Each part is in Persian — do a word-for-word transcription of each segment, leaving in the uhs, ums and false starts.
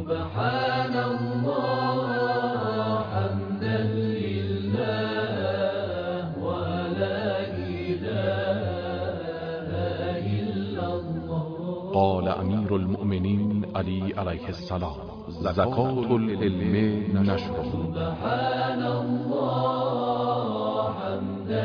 سبحان الله حمدا لله ولا إله إلا الله. قال امیر المؤمنین علی علیه السلام: زکات العلم نشره. سبحان الله حمدا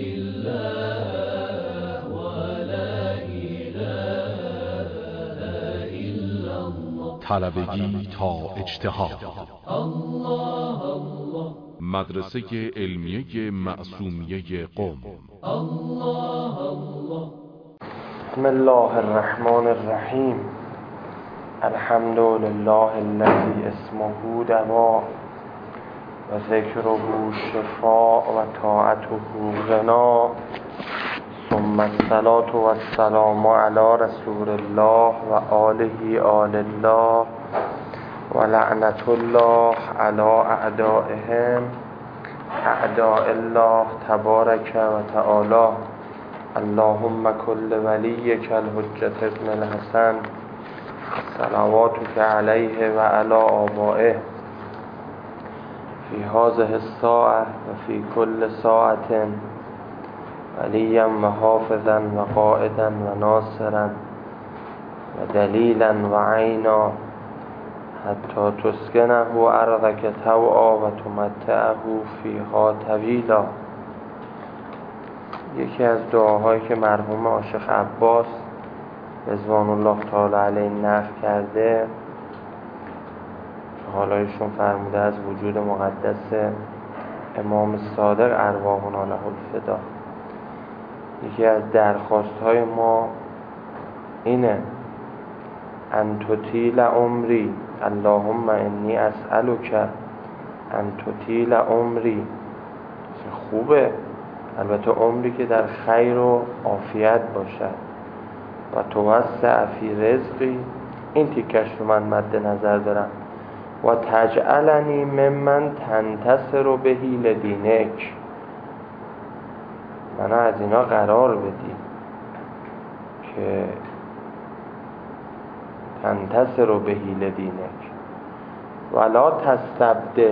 لله ولا إله إلا الله. طلبگی تا اجتهاد. الله الله. مدرسه علمیه معصومیه قم. الله الله. بسم الله الرحمن الرحیم. الحمد لله الذي اسمه دوا و ذکره شفاء و طاعته غنا، ثم الصلاة و السلام علی رسول الله و آله آل الله و لعنت الله علی اعدائهم اعداء الله تبارک و تعالی. اللهم کل ولیک الحجة ابن الحسن صلواتک علیه و علی آبائه فی هذه الساعة و فی کل ساعة ولیا و حافظا و قائدا و ناصرا و دلیلا و عینا حتی تسکنه ارضک طوعا و تمتعه فیها طویلا. یکی از دعاهایی که مرحوم عاشق عباس رضوان الله تعالی علیه نقل کرده، حالا ایشون فرموده از وجود مقدس امام صادق ارواحنا له الفدا. یکی از درخواست های ما اینه: ان تطیل عمری، اللهم انی اسألک ان تطیل عمری. خوبه، البته عمری که در خیر و عافیت باشد و توسع فی رزقی، این تیکش رو من مد نظر دارم. و تجعلنی ممن تنتصر بهی لدینک، منو از اینا قرار بدی که تنتصر بهی لدینک ولا تستبدل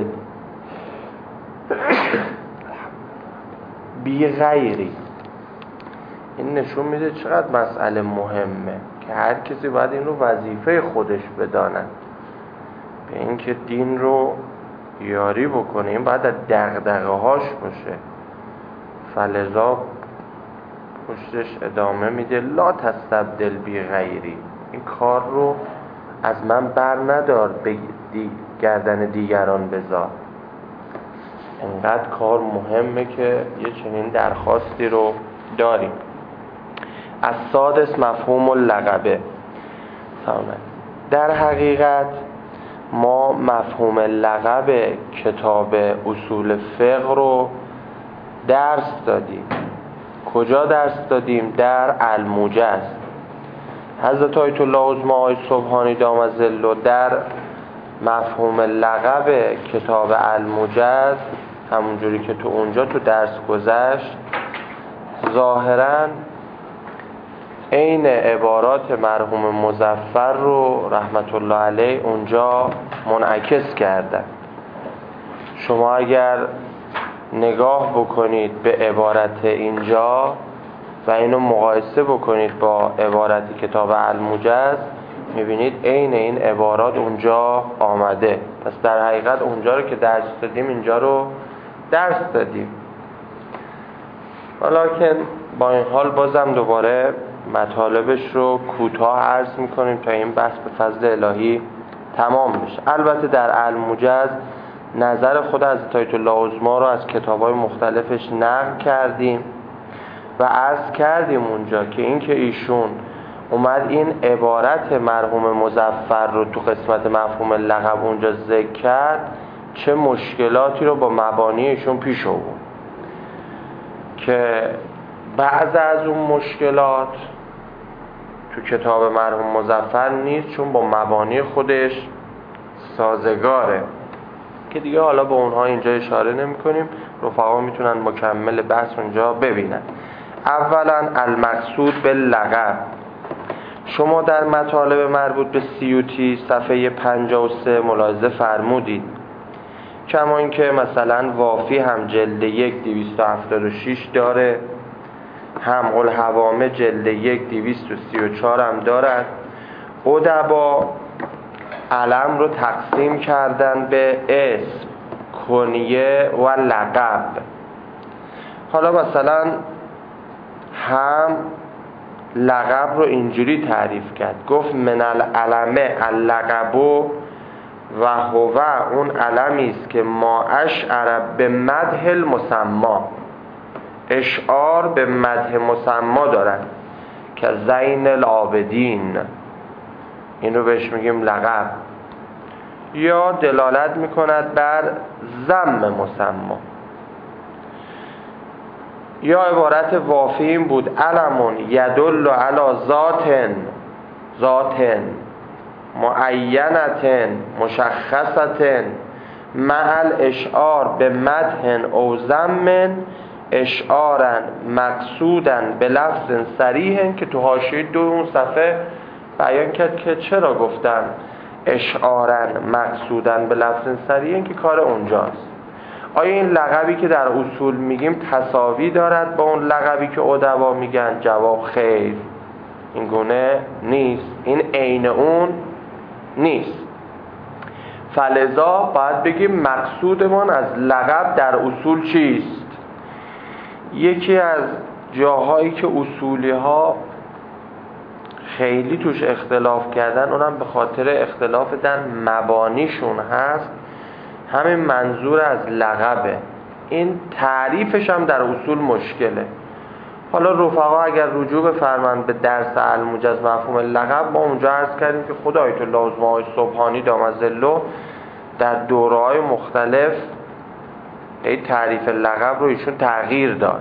بی غیری. این نشون میده چقدر مسئله مهمه که هر کسی باید این رو وظیفه خودش بدانه، به اینکه دین رو یاری بکنه. این باید از دغدغه هاش باشه. فلذا پشتش ادامه میده لا تستبدل بی غیری، این کار رو از من بر ندار به دی گردن دیگران بذار. انقدر کار مهمه که یه چنین درخواستی رو داریم. از سادس مفهوم اللقبه. در حقیقت ما مفهوم لقب کتاب اصول فقه رو درس دادیم. کجا درس دادیم؟ در الموجز. حضرت آیت الله عظمی آقای سبحانی دام ظله در مفهوم لقب کتاب الموجز، همونجوری که تو اونجا تو درس گذشت، ظاهراً عین عبارات مرحوم مظفر رو رحمت الله علیه اونجا منعکس کردن. شما اگر نگاه بکنید به عبارت اینجا و اینو مقایسه بکنید با عبارت کتاب الموجز، میبینید عین این عبارات اونجا آمده. پس در حقیقت اونجا رو که درس دادیم اینجا رو درس دادیم. ولیکن با این حال بازم دوباره مطالبش رو کوتاه عرض میکنیم تا این بحث به فضل الهی تمام بشه. البته در الموجز نظر خود حضرت آیت الله عظمی رو از کتاب‌های مختلفش نقل کردیم و عرض کردیم اونجا که این که ایشون اومد این عبارت مرحوم مظفر رو تو قسمت مفهوم لقب اونجا ذکر کرد، چه مشکلاتی رو با مبانی ایشون پیش آورد که بعض از اون مشکلات تو کتاب مرحوم مظفر نیست، چون با مبانی خودش سازگاره که دیگه حالا به اونها اینجا اشاره نمی کنیم. رفقا میتونن مکمل بحث اونجا ببینن. اولا المقصود باللقب، شما در مطالب مربوط به سیوطی صفحه پنجاه و سه ملاحظه فرمودید، کما اینکه مثلا وافی هم جلد یک دویست و هفتاد و شش داره، هم الحوامه جلد یک دویست و سی و چهار هم دارد. ادبا علم رو تقسیم کردن به اسم، کنیه و لقب. حالا مثلا هم لقب رو اینجوری تعریف کرد، گفت من العلمه اللقب و هو، اون علمی است که ما اشعر به مدح المسمی، اشعار به مدح مسمی دارد، که زین العابدین، این رو بهش میگیم لقب. یا دلالت میکند بر ذم مسمی. یا عبارت وافی این بود علمون یدل علی ذات ذات معینت مشخصت مع الاشعار به مدح او ذم اشعارا مقصودا به لفظ صریح، که تو حاشیه دو اون صفحه بیان کرد که چرا گفتن اشعارا مقصودا به لفظ صریح، که کار اونجاست. آیا این لقبی که در اصول میگیم تساوی دارد با اون لقبی که ادبا میگن؟ جواب خیر، این گونه نیست، این عین اون نیست. فلذا باید بگیم مقصودمان از لقب در اصول چیست. یکی از جاهایی که اصولی ها خیلی توش اختلاف کردن، اونم به خاطر اختلاف در مبانیشون هست، همین منظور از لقبه. این تعریفش هم در اصول مشکله. حالا رفقا اگر رجوع بفرمایند به درس الموجز مفهوم لقب، ما اونجا عرض کردیم که خود آیت الله عظما سبحانی دام ظله در دوره‌های مختلف این تعریف لقب رو ایشون تغییر داد.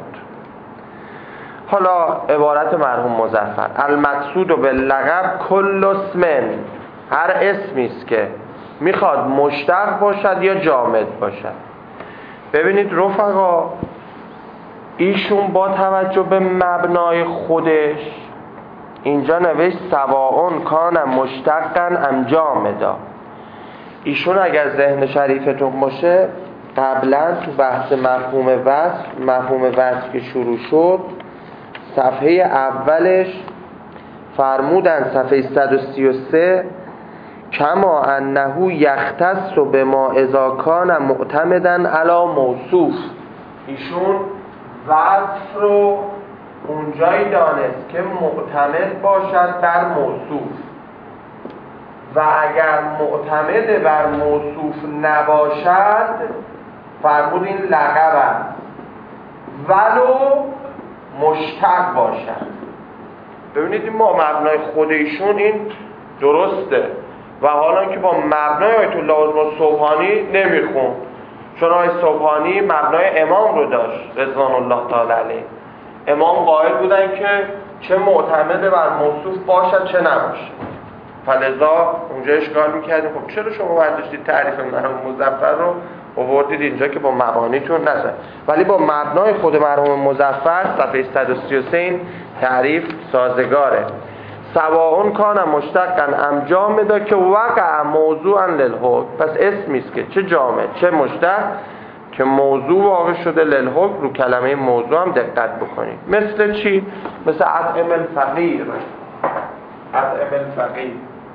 حالا عبارت مرحوم مظفر، المقصود باللقب کل اسم، هر اسمی است که میخواد مشتق باشد یا جامد باشد. ببینید رفقا، ایشون با توجه به مبنای خودش اینجا نوشت سواء کان مشتقا ام جامدا. ایشون اگر ذهن شریفتون باشه قبلا تو بحث مفهوم وصف، مفهوم وصف که شروع شد، صفحه اولش فرمودن، صفحه صد و سی و سه، کما انه یختص بما اذا کان معتمدا علی موصوف. ایشون وصف رو اونجایی دانست که معتمد باشد بر موصوف، و اگر معتمد بر موصوف نباشد فرمود این لقب است، ولو مشتق باشد. ببینید ما مبنای خود ایشون این درسته، و حالا که با مبنای آیت الله عظما سبحانی نمیخون، چون آیت سبحانی مبنای امام رو داشت رضوان الله تعالی علیه. امام قائل بودن که چه معتمد بر موصوف باشد چه نباشد. فلذا اونجا اشکال میکردیم خب چرا شما برداشتید تعریف مرحوم مظفر رو آوردید اینجا که با مبانیتون نزد، ولی با مبنای خود مرحوم مظفر صفحه صد و سی و سه این تعریف سازگاره. سواء کان مشتقا ام جامدا که وقع موضوعا للحکم، پس اسمی است که چه جامد چه مشتق که موضوع واقع شده للحکم. رو کلمه موضوع هم دقت بکنید. مثل چی؟ مثل اطعم الفقیر، اطعم الفقیر.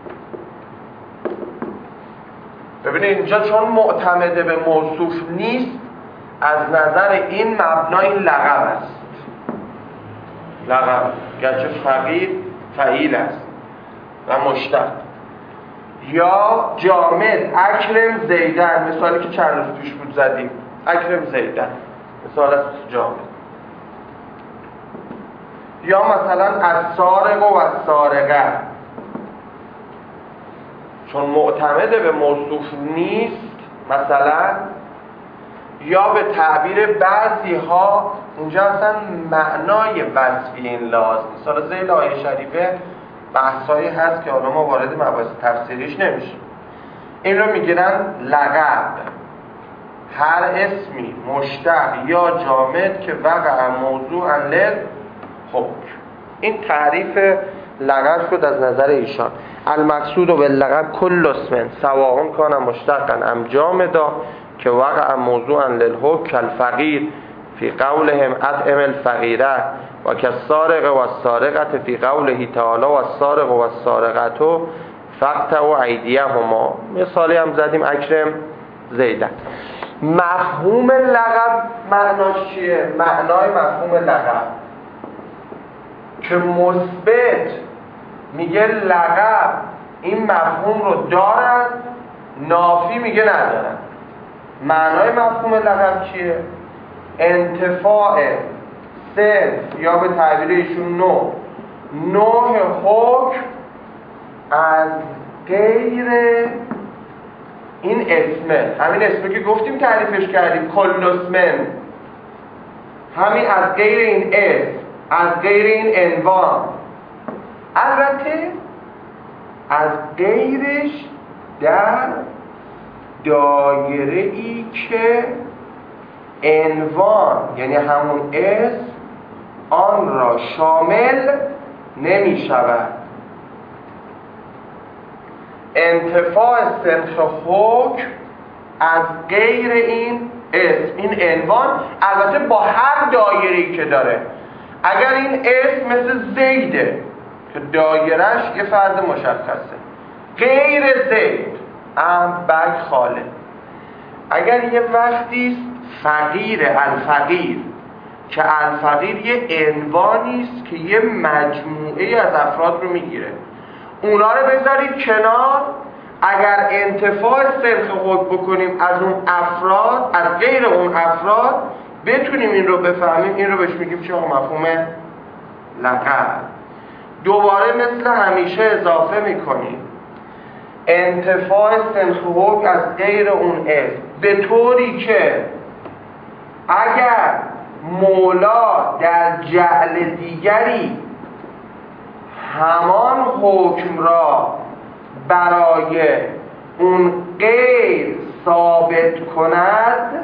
ببینید اینجا چون معتمده به موصوف نیست، از نظر این مبنا این لقب است، لقب، گرچه فقیر فعیل است و مشتق. یا جامد، اکرم زیدن، مثالی که چند روز پیش بود زدیم، اکرم زیدن مثال است جامد. یا مثلا السارق و السارقه، چون معتمد به موصوف نیست مثلا. یا به تعبیر بعضی ها اینجا اصلا معنای وصفی این لازم. مثلا ذیل آیه شریفه بحثایی هست که حالا ما وارد مباحث تفسیریش نمیشه. این رو میگیرن لقب، هر اسمی مشتق یا جامد که وقع موضوعا للحکم. این تعریف لقب شد از نظر ایشان. المقصود باللقب کل اسم سواء کان مشتقا ام جامدا که وقع موضوعا للحکم کالفقیر فی قولهم اطعم الفقیره و کالسارق و السارقة فی قوله تعالی و السارق و السارقة فاقطعوا ایدیهما. مثالی هم زدیم اکرم زیدن. مفهوم لقب معناش چیه؟ معنای مفهوم لقب که مثبت میگه لقب این مفهوم رو دارد، نافی میگه ندارد. معنای مفهوم لقب چیه؟ انتفاع صنف یا به تعبیر ایشون نوع نوع حکم از غیر این اسمه. همین اسمه که گفتیم تعریفش کردیم کل اسمن، همین از غیر این اسم، از غیر این عنوان. البته از غیرش در دایره ای که عنوان یعنی همون اسم آن را شامل نمی شود. انتفاع سنخ حکم از غیر این اسم، این عنوان، البته با هر دایره‌ای که داره. اگر این اسم مثل زیده که دایرهش یه فرد مشخصه، غیر زید ام بگ خاله. اگر یه وقتی فقیر الفقیر که الفقیر یه عنوانی است که یه مجموعه از افراد رو میگیره، اونا رو بذارید کنار. اگر انتفاع سنخ حکم بکنیم از اون افراد، از غیر اون افراد، بتونیم این رو بفهمیم، این رو بهش میگیم چه مفهوم لقب. دوباره مثل همیشه اضافه میکنیم انتفاع سنخ حکم از غیر اون اسم، به طوری که اگر مولا در جعل دیگری همان حکم را برای اون غیر ثابت کند،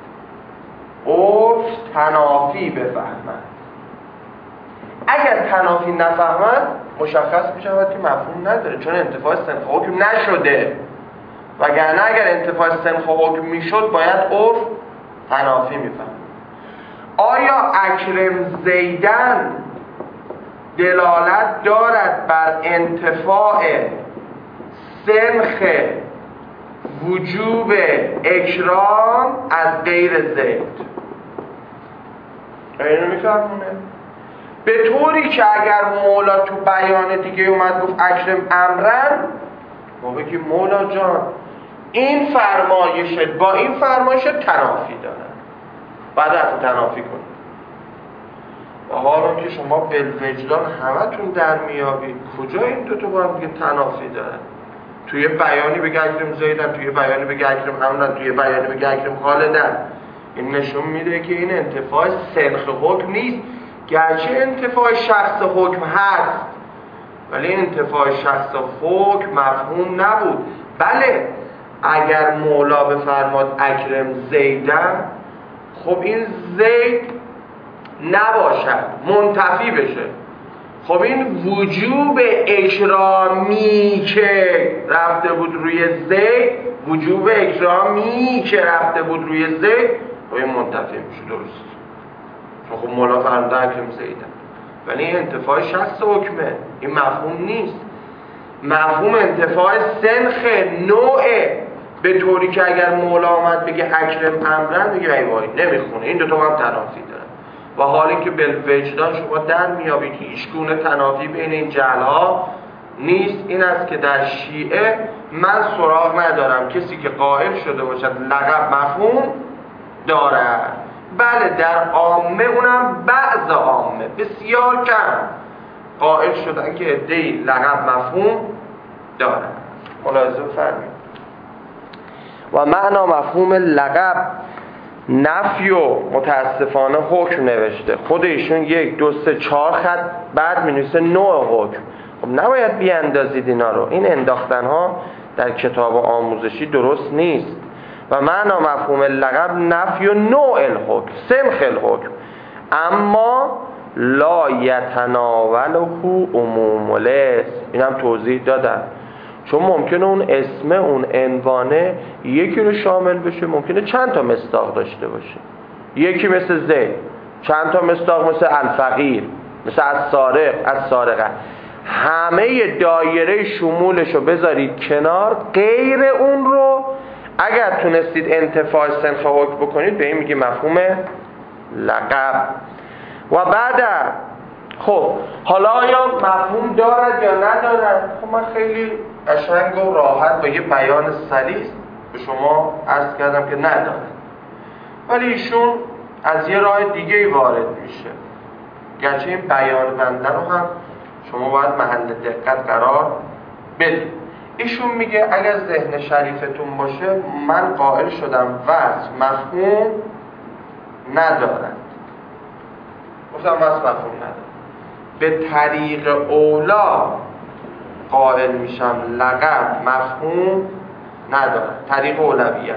عرف تنافی بفهمد. اگر تنافی نفهمد مشخص می شود که مفهوم نداره، چون انتفاع سنخ حکم نشده. وگرنه اگر انتفاع سنخ حکم می شد باید عرف تنافی می فهمد. آیا اکرم زیدن دلالت دارد بر انتفاع سنخ وجوب اکرام از غیر زید؟ اینو میفهمونه؟ به طوری که اگر مولا تو بیان دیگه اومد گفت اکرم امرن، ما بگیم مولا جان این فرمایشت با این فرمایشت تنافی داره، بعد از تنافی کنید. و حالا که شما بالوجدان همتون در میابید کجا این دوتا با هم دیگه تنافی دارن. توی بیانی بگه اکرم زیدن، توی بیانی بگه اکرم امرن، توی بیانی بگه اکرم خالدن. این نشون میده که این انتفاع سنخ حکم نیست، گرچه انتفاع شخص حکم هست ولی این انتفاع شخص حکم مفهوم نبود. بله اگر مولا بفرماد اکرم زیدن، خب این زید نباشد، منتفی بشه. خب این وجوب اکرامی که رفته بود روی زید، وجوب اکرامی که رفته بود روی زید، خب این منتفی میشه. درست، چون خب مولا فرموده اکرم زیدن، ولی این انتفاع شخص حکمه، این مفهوم نیست. مفهوم انتفاع سنخ نوعه، به طوری که اگر مولا آمد بگه اکرم امرن، بگه ای وای نمیخونه، این دوتا هم تنافی دارن. و حالی که بالوجدان شما در میابید که هیچگونه تنافی بین این جعلها نیست. این است که در شیعه من سراغ ندارم کسی که قائل شده باشد لقب مفهوم دارد. بله در عامه، اونم بعض عامه بسیار کم، قائل شدن که عده‌ای لقب مفهوم دارد. ملاحظه بفرمایید. و معنا مفهوم لقب نفی و متاسفانه حکم نوشته. خود ایشون یک دو سه چهار خط بعد می نویسه نوع حکم. خب نباید بیاندازید اینا رو. این انداختن ها در کتاب آموزشی درست نیست. و معنا مفهوم لقب نفی و نوع الحکم، سنخ الحکم. اما لا یتناوله عموم الاسم. اینم توضیح دادم، چون ممکنه اون اسم، اون عنوانه یکی رو شامل بشه، ممکنه چند تا مصداق داشته باشه. یکی مثل زید، چند تا مصداق مثل الفقیر، مثل السارق، السارقه. همه دایره شمولش رو بذارید کنار، غیر اون رو اگر تونستید انتفاع سنخ حکم بکنید به این میگه مفهوم لقب. و بعد خب حالا آیا مفهوم دارد یا ندارد؟ خب من خیلی قشنگ و راحت با یه بیان سلیس به شما عرض کردم که ندارد، ولی ایشون از یه راه دیگه وارد میشه، گرچه این بیان بنده رو هم شما باید محل دقت قرار بدید. ایشون میگه اگر ذهن شریفتون باشه من قائل شدم وصف مفهوم ندارد. گفتم وصف مفهوم ندارد، به طریق اولا قائل میشم لقب مفهوم ندارد. طریق اولویت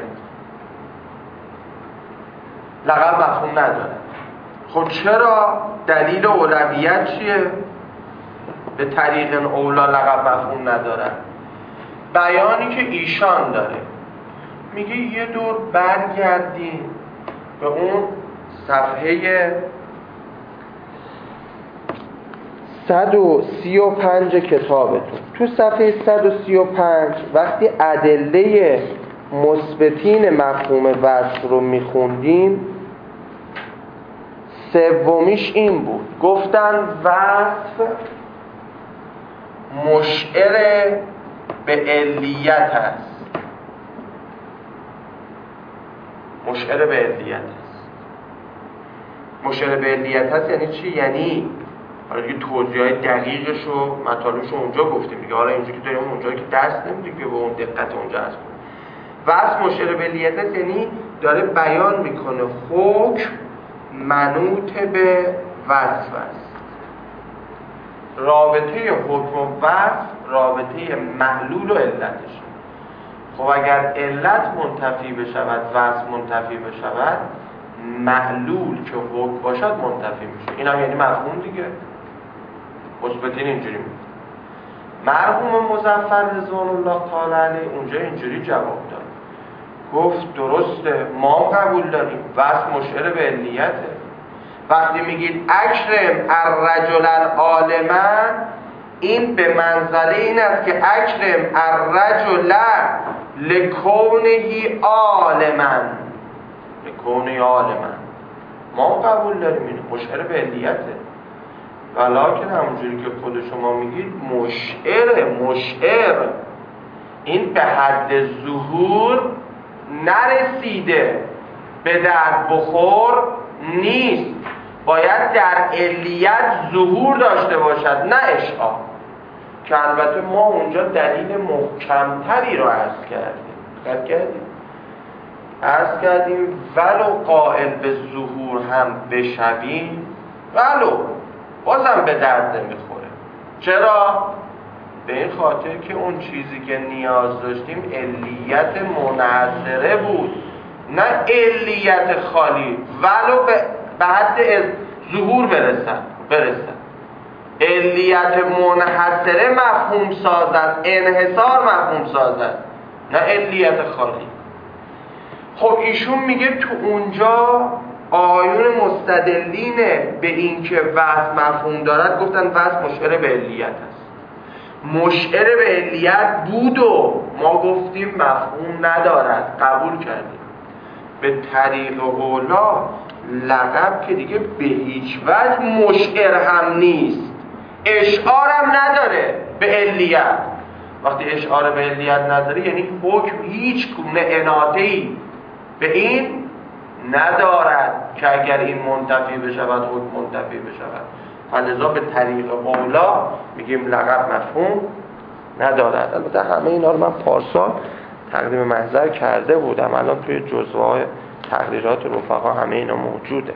لقب مفهوم ندارد. خب چرا؟ دلیل اولویت چیه؟ به طریق اولا لقب مفهوم ندارد. بیانی که ایشان داره، میگه یه دور برگردیم به اون صفحه صد و سی و پنج کتابتون. تو صفحه صد و سی و پنج وقتی ادله مثبتین مفهوم وصف رو میخوندیم، سومیش این بود، گفتن وصف مشعر به علیت هست. مشعر به علیت هست. مشعر به علیت هست یعنی چی؟ یعنی حالا دیگه توضیحات دقیقش و مطالبش رو اونجا گفتیم دیگه، حالا اینجا که داریم اونجا که دست نمیدیم که به اون دقت اونجا هست. وصف مشعر به علیت هست یعنی داره بیان میکنه حکم منوط به وصف است. رابطه حکم و وصف رابطه معلول و علتش. خب اگر علت منتفی بشود، وصف منتفی بشود، معلول که حکم باشد منتفی میشه. این هم یعنی مفهوم دیگه. مثبتین اینجوری میگه. مرحوم مظفر رضوان الله تعالی علیه اونجا اینجوری جواب داد، گفت درسته، ما قبول داریم وصف مشعر به علیته. وقتی میگید اکرم الرجل العالم، این به منزله این است که اکرم الرجل لکونه عالما، لکونه عالما. ما قبول داریم این مشعر به علیته، ولیکن همونجوری که خود شما میگید مشعر مشعر این به حد ظهور نرسیده، به درد بخور نیست، باید در علیت ظهور داشته باشد نه اشعار. که البته ما اونجا دلیل محکمتری رو عرض کردیم عرض کردیم عرض کردیم ولو قائل به ظهور هم بشویم، ولو بازم به درد نمیخوره. چرا؟ به این خاطر که اون چیزی که نیاز داشتیم علیت منحصره بود نه علیت خالی، ولو به به حد ظهور برسن برسن علیت منحصره مفهوم ساز است، انحصار مفهوم ساز است، نه علیت خالی. خب ایشون میگه تو اونجا آیون مستدلین به این که وصف مفهوم دارد گفتن وصف مشعر به علیت است. مشعر به علیت بود و ما گفتیم مفهوم ندارد، قبول کردیم. به طریق اولا لقب که دیگه به هیچ وجه مشعر هم نیست، اشعار هم نداره به علیت. وقتی اشعار به علیت نداره یعنی حکم هیچ گونه اناطه‌ای به این ندارد که اگر این منتفی بشود حکم منتفی بشود. فلذا به طریق اولا میگیم لقب مفهوم ندارد. البته همه اینا رو من پارسال تقدیم محضر کرده بودم، الان توی جزوه‌های تقریرات رفقا همه اینا موجوده.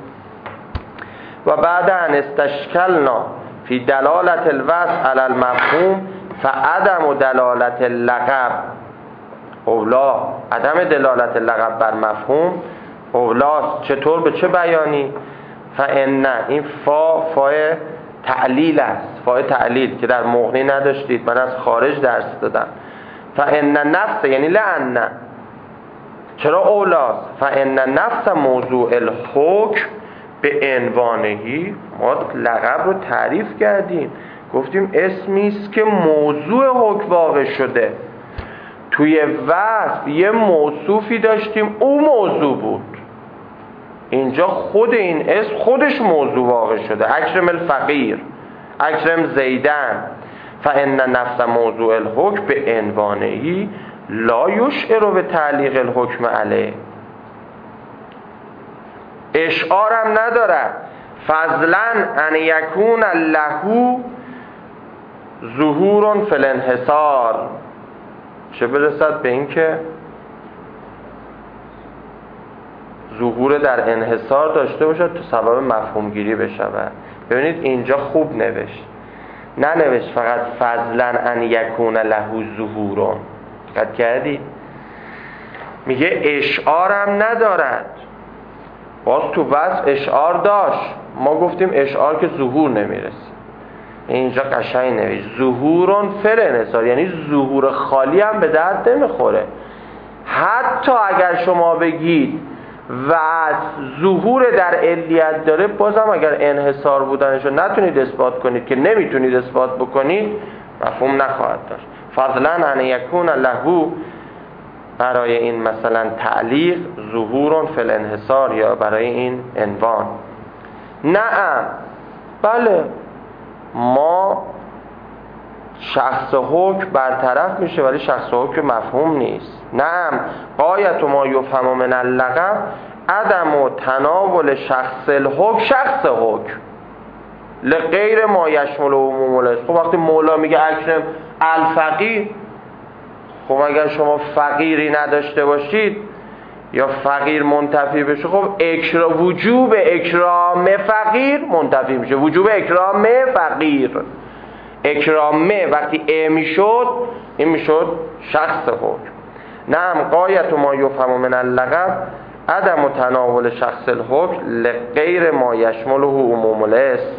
و بعد ان استشکلنا فی دلالت الوصف علی المفهوم فعدم دلالت اللقب اولا، عدم دلالت لقب بر مفهوم اولاست. چطور؟ به چه بیانی؟ فان، این فا فای تعلیل است، فای تعلیل که در مغنی نداشتید، من از خارج درس دادم. فان نفس یعنی لأن، چرا اولاست؟ فان نفس موضوع الحکم به عنوانهی، ما لقب رو تعریف کردیم، گفتیم اسمی است که موضوع حکم واقع شده. توی وصف یه موصوفی داشتیم او موضوع بود، اینجا خود این اسم خودش موضوع واقع شده. اکرم الفقیر، اکرم زیدن. فان نفس موضوع الحکم به عنوانهی لا یشعر به تعلیق الحکم علیه، اشعارم ندارد. فضلا ان یکون له ظهور فی الانحصار، چه برسد به این که ظهور در انحصار داشته باشد تا سبب مفهوم گیری بشود. ببینید اینجا خوب نوشت، ننوشت فقط فضلا ان یکون له ظهورون، دقت کردید؟ میگه اشعارم ندارد. باز تو وصف اشعار داشت، ما گفتیم اشعار که ظهور نمیرسه. اینجا قشنگ نوشت ظهورون فی الانحصار، یعنی ظهور خالی هم به درد نمیخوره. حتی اگر شما بگید و ظهور در علیت داره، بازم اگر انحصار بودنشو نتونید اثبات کنید که نمیتونید اثبات بکنید، مفهوم نخواهد داشت. فضلا ان یکون له، برای این مثلا تعلیق ظهور فی الانحصار، یا برای این عنوان. نعم، بله، ما شخص حکم برطرف میشه ولی شخص حکم مفهوم نیست. نعم، غایت ما یفهم من اللقب عدم و تناول شخص الحکم، شخص حکم لغیر ما یشمل و عموم الاسم. خب وقتی مولا میگه اکرم الفقیر، خب اگر شما فقیری نداشته باشید یا فقیر منتفی بشه، خب اکرا وجوب اکرام فقیر منتفی میشه، وجوب اکرام فقیر. اکرامه وقتی ا میشد، این میشد شخص حکم. نعم، غایت ما یفهم من اللقب عدم و تناول شخص الحکم لغیر ما یشمله عموم الاسم.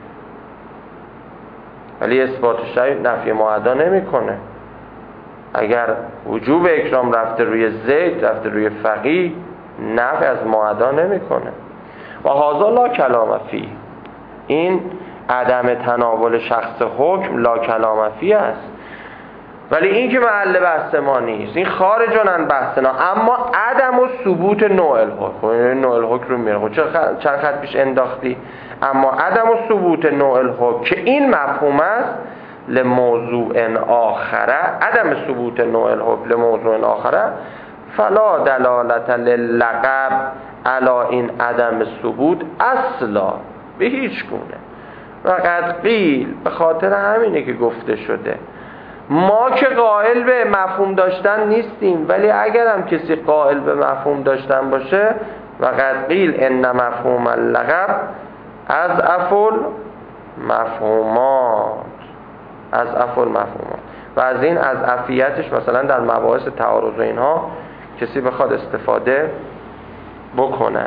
ولی اثبات شرعی نفی معدا نمیکنه. اگر وجوب اکرام رفته روی زید، رفته روی فقیه، نفی از معدا نمیکنه. و هذا لا کلام فی، این عدم تناول شخص حکم لا کلام فی است. ولی این که محل بحث ما نیست، این خارجون عن بحثنا. اما عدم و ثبوت نوع الحکم، نوع الحکم رو میره، خب چند خط پیش انداختی. اما عدم و ثبوت نوع الحکم که این مفهوم است لموضوع آخره، عدم ثبوت نوع الحکم لموضوع آخره، فلا دلالت للقب علا این عدم ثبوت اصلا، به هیچ گونه. و قد قیل، به خاطر همینه که گفته شده ما که قائل به مفهوم داشتن نیستیم، ولی اگر هم کسی قائل به مفهوم داشتن باشه، و قد قیل ان مفهوم اللقب از افل مفهومات، از افل مفهومات. و از این از افیتش مثلا در مباحث تعارض و اینها کسی بخواد استفاده بکنه.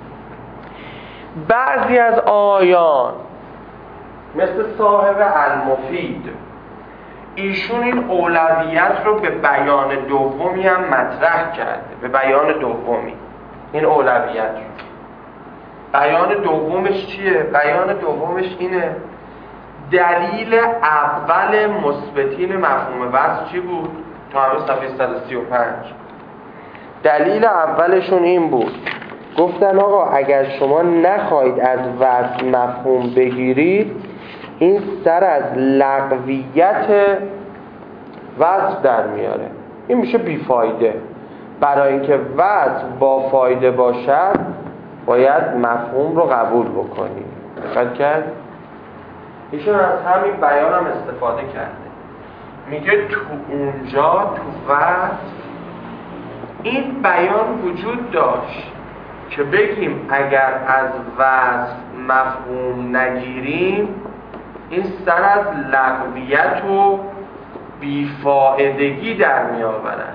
بعضی از آیان مثل صاحب المفید، ایشون این اولویت رو به بیان دومی هم مطرح کرده، به بیان دومی این اولویت رو. بیان دومش چیه؟ بیان دومش اینه دلیل اول مثبتین مفهوم وصف چی بود؟ تا همه صفحه صد و سی و پنج. دلیل اولشون این بود، گفتن آقا اگر شما نخواهید از وصف مفهوم بگیرید، این سر از لغویت وصف در میاره، این میشه بیفایده. برای اینکه وصف با فایده باشد باید مفهوم رو قبول بکنید. دقت کرد؟ ایشون از همین بیان هم استفاده کرده، میگه تو اونجا تو وصف این بیان وجود داشت که بگیم اگر از وصف مفهوم نگیریم این سر از لغویت و بیفائدگی در می آورد.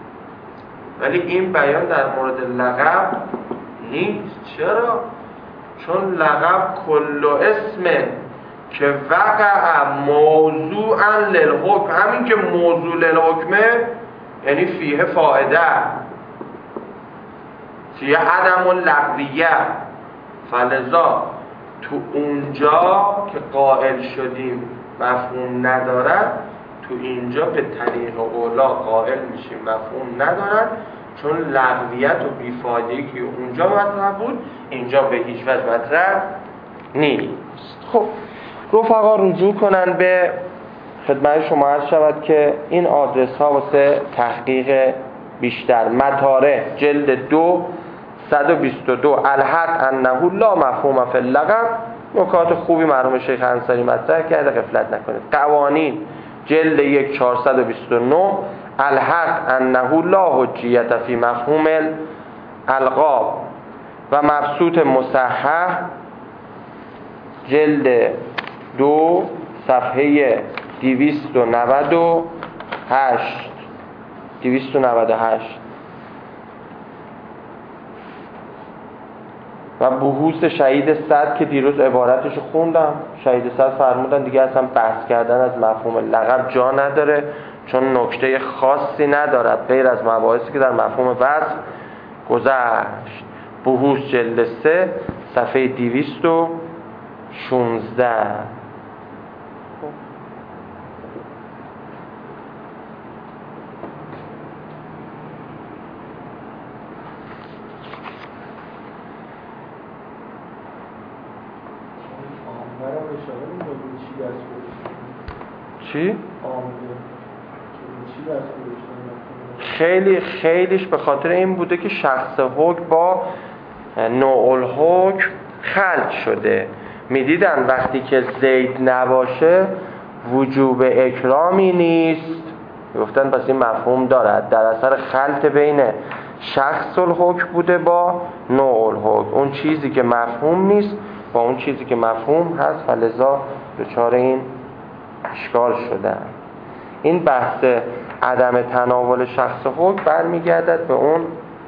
ولی این بیان در مورد لقب نیست. چرا؟ چون لقب کل اسم که وقع موضوعا للحکم، همین که موضوع للحکمه یعنی فیه فائده، فیه عدم اللغویه، فلذا تو اونجا که قائل شدیم مفهوم ندارد، تو اینجا به طریق اولا قائل میشیم مفهوم ندارد، چون لغویت و بیفایدگی که اونجا مطرح بود اینجا به هیچ وجه مطرح نیست. خب رفقا رجوع کنن به خدمت شما عرض شود که این آدرس ها واسه تحقیق بیشتر: مطارح جلد دو صد و بیست و دو، الحق انه لا مفهوم فی اللقب، نکات خوبی مرحوم شیخ انصاری مطرح کرده، غفلت نکنید. قوانین جلد یک چهارصد و بیست و نه، الحق انه لا حجیت فی مفهوم الالقاب، و مبسوط مصحح جلد دو صفحه دویست و نود و هشت دویست و نود و هشت و بحوث شهید صد که دیروز عبارتشو خوندم. شهید صد فرمودن دیگه اصلا بحث کردن از مفهوم لقب جا نداره، چون نکته خاصی ندارد غیر از مباحثی که در مفهوم وصف گذشت. بحوث جلد سه صفحه دویست و شانزده. چی؟ خیلی خیلیش به خاطر این بوده که شخص حکم با نوع الحکم خلط شده. میدیدن وقتی که زید نباشه وجوب اکرامی نیست، گفتن پس این مفهوم دارد، در اثر خلط بین شخص الحکم بوده با نوع الحکم، اون چیزی که مفهوم نیست با اون چیزی که مفهوم هست، فلذا دچار این اشکال شدن. این بحث عدم تناول شخص حکم برمیگردد به اون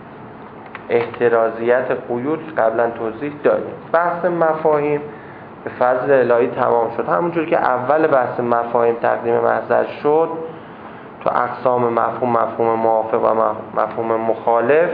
احترازیت قیود که قبلا توضیح دادیم. بحث مفاهیم به فضل الهی تمام شد. همونجور که اول بحث مفاهیم تقدیم محضر شد، تو اقسام مفهوم، مفهوم موافق و مفهوم مخالف،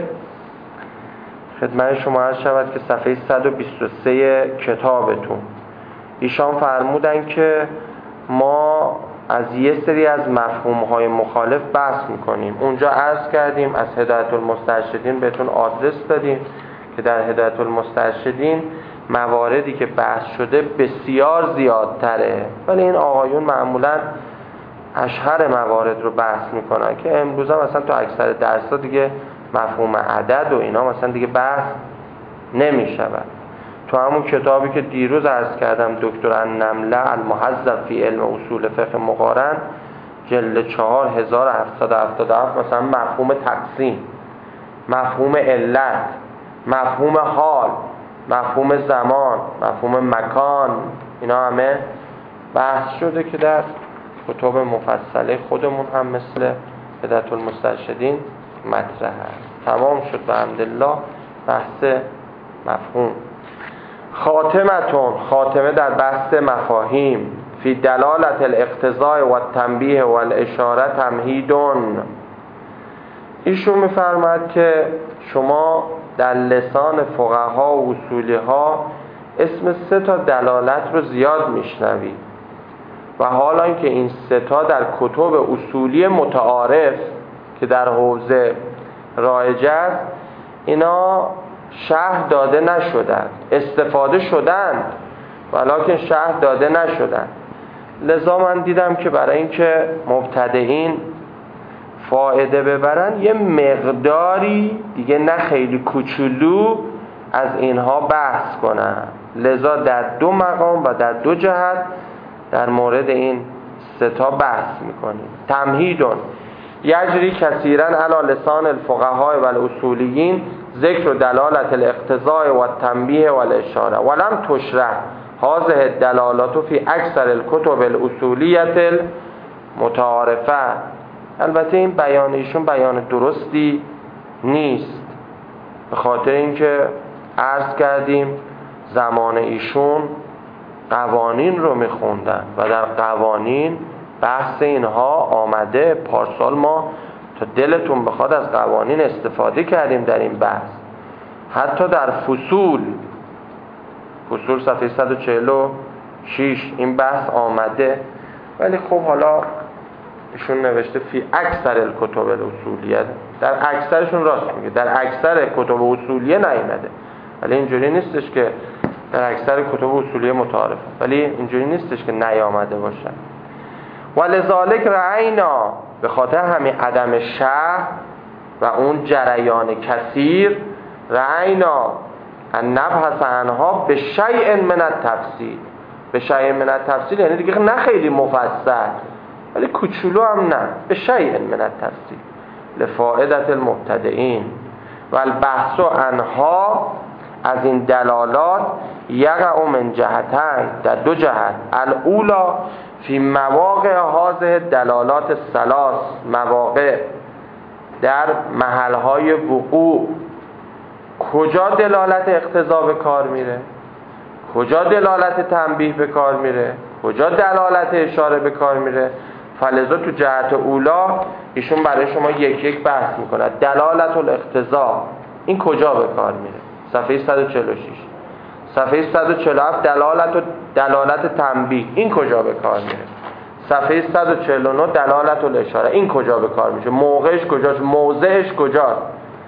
خدمت شما عرض شود که صفحه صد و بیست و سه کتابتون ایشان فرمودن که ما از یه سری از مفهوم‌های مخالف بحث می‌کنیم. اونجا عرض کردیم از هدایت المسترشدین بهتون آدرس دادیم که در هدایت المسترشدین مواردی که بحث شده بسیار زیادتره، ولی این آقایون معمولاً اشهر موارد رو بحث می‌کنن که امروز هم مثلا تو اکثر درس‌ها دیگه مفهوم عدد و اینا مثلا دیگه بحث نمی‌شود. تو همون کتابی که دیروز عرض کردم دکتر النمله المحذب فی علم اصول فقه مقارن جلد چهار هزار و هفتصد و هفتاد و هفت مثلا مفهوم تقسیم، مفهوم علت، مفهوم حال، مفهوم زمان، مفهوم مکان، اینا همه بحث شده که در کتب مفصله خودمون هم مثل هدایت المسترشدین مطرح هست. تمام شد به حمدالله بحث مفهوم. خاتمتون، خاتمه در بحث مفاهیم. فی دلالت الاقتضاء و التنبیه و الاشاره تمهیدون. ایشون می‌فرماید که شما در لسان فقها و اصولی ها اسم سه تا دلالت رو زیاد میشنوید و حالا که این سه تا در کتب اصولی متعارف که در حوزه رایج است اینا شرح داده نشدند، استفاده شدند ولکن شرح داده نشدند. لذا من دیدم که برای اینکه مبتدئین فایده ببرن یه مقداری دیگه نه خیلی کوچولو از اینها بحث کنم. لذا در دو مقام و در دو جهت در مورد این سه تا بحث میکنیم. تمهیدون یجری کثیرا علی لسان الفقهاء و الاصولیین ذکر دلالت الاقتضاء و التنبیه و الاشاره ولم تشرح هذه الدلالات فی اکثر الکتب الاصولیه المتعارفه. البته این بیان ایشون بیان درستی نیست، به خاطر اینکه عرض کردیم زمان ایشون قوانین رو میخوندن و در قوانین بحث اینها آمده. پارسال ما تا دلتون بخواد از قوانین استفاده کردیم در این بحث. حتی در فصول فصول صفحه صد و چهل و شش این بحث آمده. ولی خب حالا ایشون نوشته فی اکثر الکتب الاصولیه، در اکثرشون راست میگه، در اکثر کتب اصولیه نیامده. ولی اینجوری نیستش که در اکثر کتب اصولیه متعارف، ولی اینجوری نیستش که نیامده باشن. ولذالک رأینا، به خاطر همین عدم شرح و اون جریان کثیر، رأینا ان نبحث عنها به شیء من التفصیل. به شیء من التفصیل یعنی دیگه نه خیلی مفصل ولی کوچولو هم نه، به شیء من التفصیل لفائدة المبتدئین. و البحث عنها، از این دلالات، یقع من جهتین، در دو جهت. الاولا فی مواقع هذه دلالات الثلاث، مواقع در محلهای وقوع. کجا دلالت اقتضا به کار میره، کجا دلالت تنبیه به کار میره، کجا دلالت اشاره به کار میره. فلذا تو جهت اولا ایشون برای شما یک یک بحث میکنه. دلالت الاقتضا این کجا به کار میره، صفحه صد و چهل و شش. صفحه صد و چهل و هفت دلالت و دلالت تنبیه این کجا به کار میره. صفحه صد و چهل و نه دلالت الاشاره این کجا به کار میشه، موقعش کجاست، موضعش کجاست.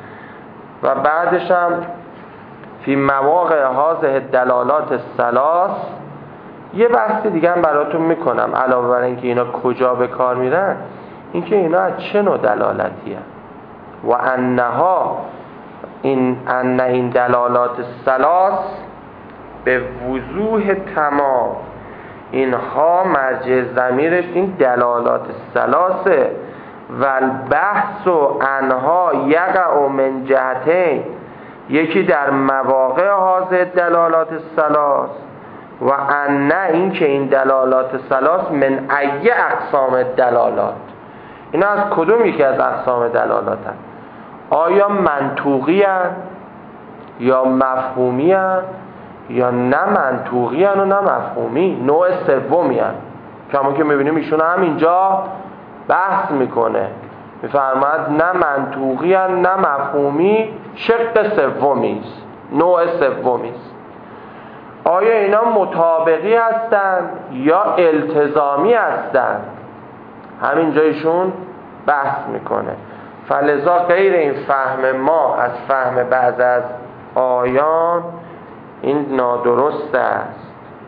و بعدش هم فی مواقع هذه دلالات الثلاث، یه بحث دیگه هم براتون میکنم علاوه بر اینکه اینا کجا به کار میرن، اینکه اینا از چه نوع دلالتی هست. و انها این ان این دلالات الثلاث به وضوح تمام، اینها مرجع ضمیرش این دلالات الثلاثه. و البحث و انها یقع من جهتین، یکی در مواقع هذه دلالات الثلاث، و ان این که این دلالات الثلاث من ای اقسام دلالات، اینا از کدوم یکی از اقسام دلالات هست؟ آیا منطوقی هست یا مفهومی هست یا نه منطوقی هست و نه مفهومی؟ نوع سومی هست که همون که میبینیم ایشون هم اینجا بحث میکنه، میفرماد نه منطوقی هست نه مفهومی، شق سومی است، نوع سومی است. آیا اینا مطابقی هستند یا التزامی هستند؟ همینجا ایشون بحث میکنه. فلذا غیر این فهم ما از فهم بعض از آیان این نادرست است.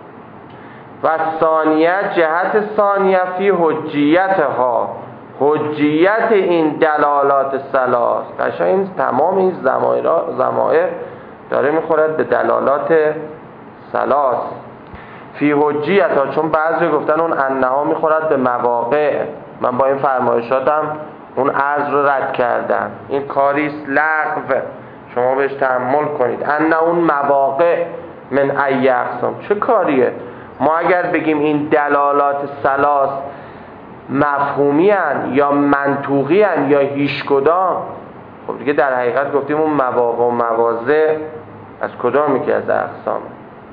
و ثانیه، جهت ثانیه فی حجیت ها، حجیت این دلالات ثلاث. قشنگ این تمام این ضمایر داره میخورد به دلالات ثلاث. فی حجیت ها، چون بعضی گفتن اون انها میخورد به مواقع. من با این فرمایشاتم اون عرض رو رد کردم، این کاریست لغو، شما بهش تأمل کنید. ان اون مواقع من ای اقسام، چه کاریه؟ ما اگر بگیم این دلالات ثلاث مفهومی هن یا منطوقی هن یا هیچ کدام، خب دیگه در حقیقت گفتیم اون مواقع و مواضع از کدامی که از اقسام،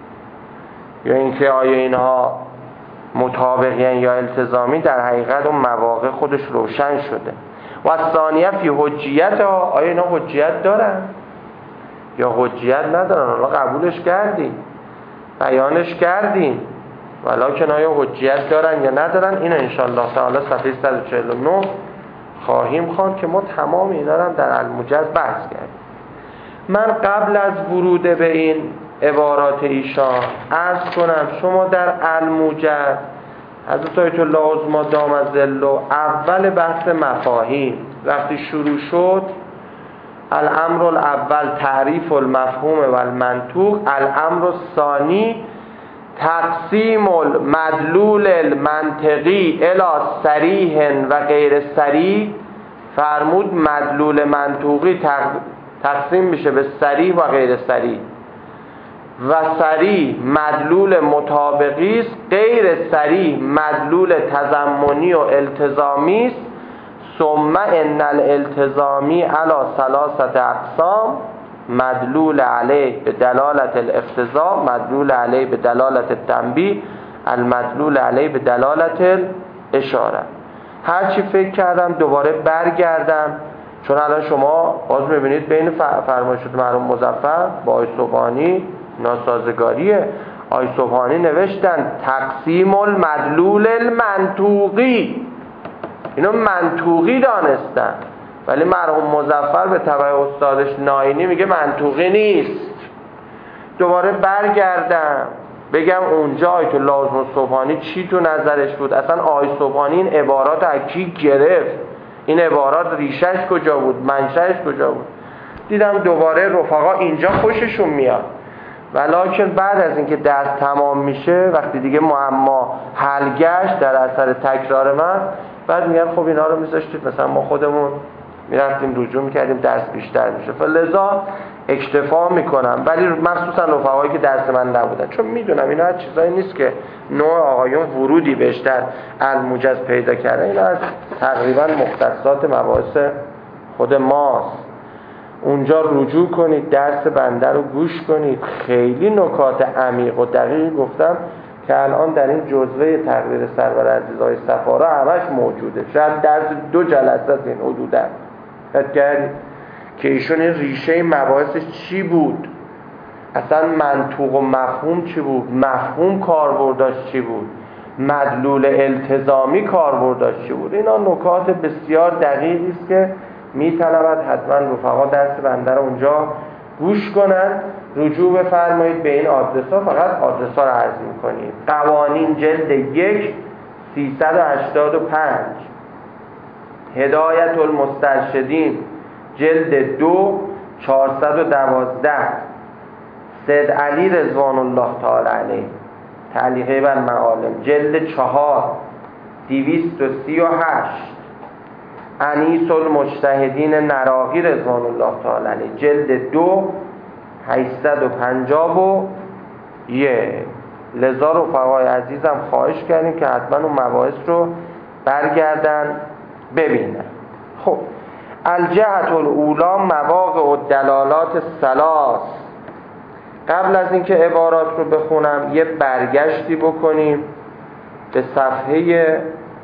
یا اینکه آیا اینها مطابقی هن یا التزامی، در حقیقت اون مواقع خودش روشن شده. و ثانیه فی حجیت ها، آیا اینا حجیت دارن یا حجیت ندارن؟ حالا قبولش کردیم، بیانش کردیم، ولکن آیا حجیت دارن یا ندارن؟ این انشاءالله تعالی صفحه صد و چهل و نه خواهیم خواند که ما تمام اینا رو در الموجز بحث کردیم. من قبل از ورود به این عبارات ایشان عرض کنم شما در الموجز حضرت آیت الله عظما دام ظله اول بحث مفاهیم وقتی شروع شد، الامر الاول تعریف المفهوم و المنطوق، الامر الثانی تقسیم المدلول المنطقی الی صریح و غیر صریح. فرمود مدلول منطوقی تقسیم میشه به صریح و غیر صریح، و صریح مدلول مطابقی است، غیر صریح مدلول تضمنی و التزامی است. ثم ان الالتزامی علی ثلاثه اقسام، مدلول علیه به دلالت الاقتضا، مدلول علیه به دلالت التنبیه، المدلول علیه به دلالت الاشاره. هرچی فکر کردم دوباره برگردم، چون الان شما باز میبینید بین فرمایشات مرحوم مظفر با آقای سبحانی ناسازگاریه. آقای سبحانی نوشتن تقسیم المدلول المنطوقی، اینو منطوقی دانستن، ولی مرحوم مظفر به تبع استادش ناینی میگه منطوقی نیست. دوباره برگردم بگم اونجا آیت الله الصبحانی چی تو نظرش بود، اصلا آیت سبحانی این عبارات از کی گرفت، این عبارات ریشش کجا بود، منشأش کجا بود. دیدم دوباره رفقا اینجا خوششون میاد، ولکن بعد از اینکه درس تمام میشه، وقتی دیگه معما حل گشت در اثر تکرار من، بعد میگن خب اینا رو میذاشتید مثلا ما خودمون میرفتیم رجوع میکردیم درس بیشتر میشه. فلذا اکتفا میکنم، ولی مخصوصا رفقایی که درس من نبودن، چون میدونم اینا از چیزایی نیست که نوع آقایون ورودی بهش در الموجز پیدا کردن، اینا از تقریبا مختصات مباحث خود ماست. اونجا رجوع کنید، درس بنده رو گوش کنید، خیلی نکات عمیق و دقیق گفتم که الان در این جزوه تقریر سرور عزیزای سفارا همش موجوده، شاید درس دو جلسه است این حدودا کردید که ایشون این ریشه مباحثش چی بود، اصلا منطوق و مفهوم چی بود، مفهوم کاربردش چی بود، مدلول التزامی کاربردش چی بود. اینا نکات بسیار دقیقی است که میطلبد حتما رفقا درس بنده رو اونجا گوش کنن. رجوع بفرمایید به این آدرس ها، فقط آدرس ها رو عرض میکنید. قوانین جلد یک سیصد و هشتاد و پنج، هدایت المسترشدین جلد دو چهارصد و دوازده، سید علی رضوان الله تعالی علیه تعلیقه بر معالم جلد چهار دویست و سی و هشت، انیس المجتهدین نراقی رضوان الله تعالی علیه جلد دو هشتصد و پنجاه و یک. لذا رفقای عزیزم خواهش کردیم که حتما اون مباحث رو برگردن ببینن. خب الجهت الاولی مواقع و دلالات الثلاث. قبل از اینکه عبارات رو بخونم یه برگشتی بکنیم به صفحه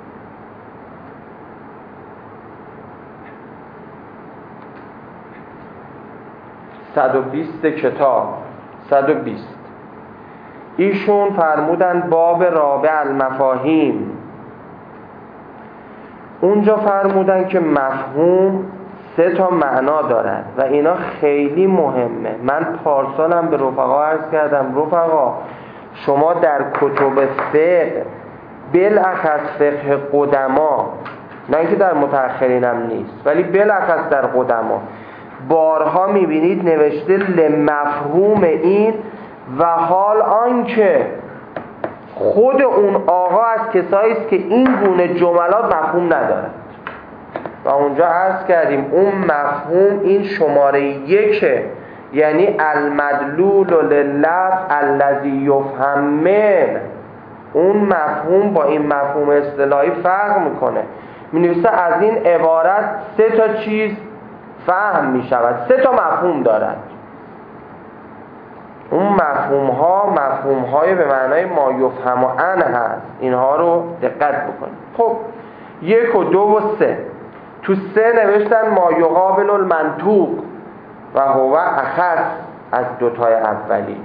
صد و بیست کتاب. صد و بیست ایشون فرمودن باب رابع المفاهیم. اونجا فرمودن که مفهوم سه تا معنا دارد و اینا خیلی مهمه. من پارسالم به رفقا عرض کردم رفقا شما در کتب فقه بالاخص فقه قدما، نه اینکه در متأخرین هم نیست ولی بالاخص در قدما، بارها میبینید نوشته لمفهوم این، و حال آنکه خود اون آقا از کسایی است که این گونه جملات مفهوم ندارد. و اونجا عرض کردیم اون مفهوم این شماره یکه، یعنی المدلول لللفظ الذی یفهم من. اون مفهوم با این مفهوم اصطلاحی فرق میکنه. می‌نویسه از این عبارت سه تا چیز فهم میشود، سه تا مفهوم دارد. اون مفهوم ها مفهوم های به معنای ما یفهم و ان هست، اینها رو دقت بکنید. خب یک و دو و سه. تو سه نوشتن ما یقابل المنطوق و هو اخص از دوتای اولی،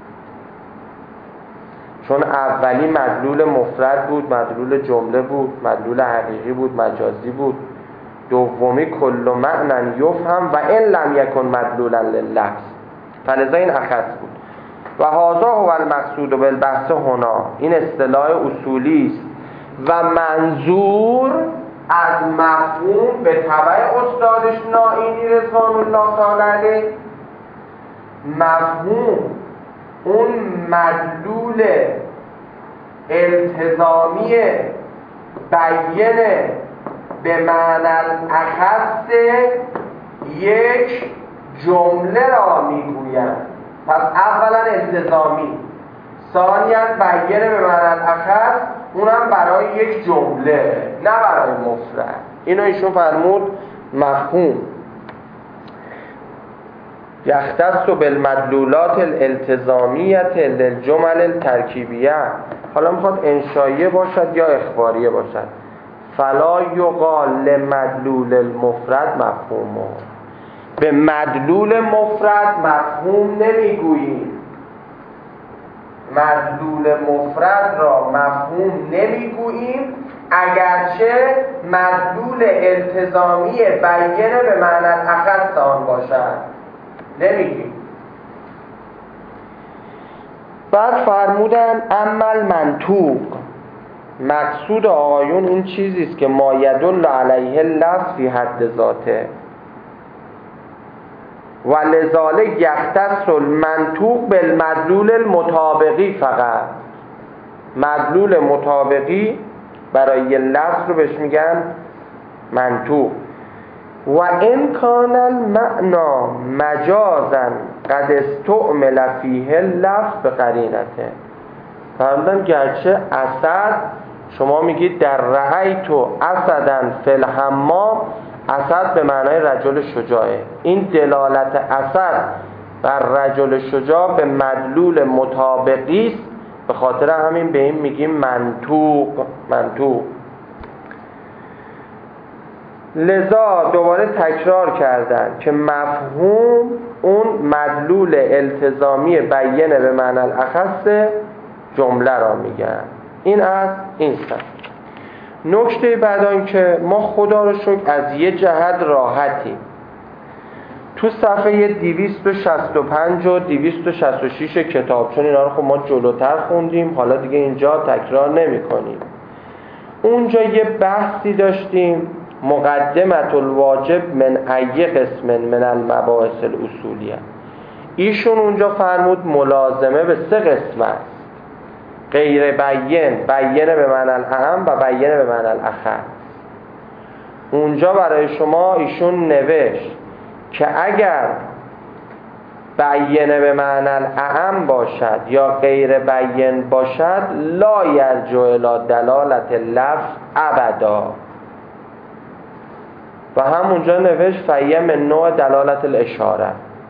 چون اولی مدلول مفرد بود، مدلول جمله بود، مدلول حقیقی بود، مجازی بود. دومی کل معنی یفهم و ان لم یکن مدلولا لللفظ، فلذا این اخص بود. و هذا هو المقصود بالبحث هنا. این اصطلاح اصولی است و منظور از مفهوم به تبع استادش نائینی رضوان الله تعالی علیه، مفهوم اون مدلول التزامی بیان به معنی الاخص یک جمله را میگویند. پس اولا التزامی، ثانیا بیان به معنی الاخص، اونم برای یک جمله نه برای مفرد. اینو ایشون فرمود مفهوم. یختص بالمدلولات الالتزامیه للجمل الترکیبیه. حالا میخواد انشائیه باشد یا اخباریه باشد. فلا یقال لمدلول المفرد مفهومه. به مدلول مفرد مفهوم نمیگوییم. مدلول مفرد را مفهوم نمیگوییم اگرچه مدلول التزامی بیینه به معنی الاخص آن باشد. نمیگیم. بعد فرمودن عمل منطوق، مقصود آقایون این چیزی است که ما یدل علیه اللفظ فی حد ذاته و لذالک یختص المنطوق بالمدلول المطابقی. فقط مدلول مطابقی برای لفظ رو بهش میگن منطوق. و ان کان المعنا مجازا قد استعمل فیه اللفظ بقرینته. فرمودن گرچه اسد شما میگید در رأیت اسدا فی الحمام، اسد به معنای رجل شجاعه. این دلالت اسد بر رجل شجاع به مدلول مطابقی است، به خاطر همین به این میگیم منطوق. منطوق. لذا دوباره تکرار کردن که مفهوم اون مدلول التزامی بیینه به معنی الاخص جمله را میگن. این از این سن. نکته بعد آن که ما خدا رو شکر از یه جهت راحتیم. تو صفحه دویست و شصت و پنج و دویست و شصت و شش کتاب، چون اینا رو خب ما جلوتر خوندیم، حالا دیگه اینجا تکرار نمی کنیم. اونجا یه بحثی داشتیم، مقدمت الواجب من ای قسم من المباحث الاصولیه. ایشون اونجا فرمود ملازمه به سه قسم است: غیر بیین، بیینه به معنی الاهم و بیینه به معنی الاخر. اونجا برای شما ایشون نوشت که اگر بیینه به معنی الاهم باشد یا غیر بیین باشد لا یرجع الی دلالت اللفظ ابدا. و همونجا نوشت فیه من نوع دلالت الاشاره.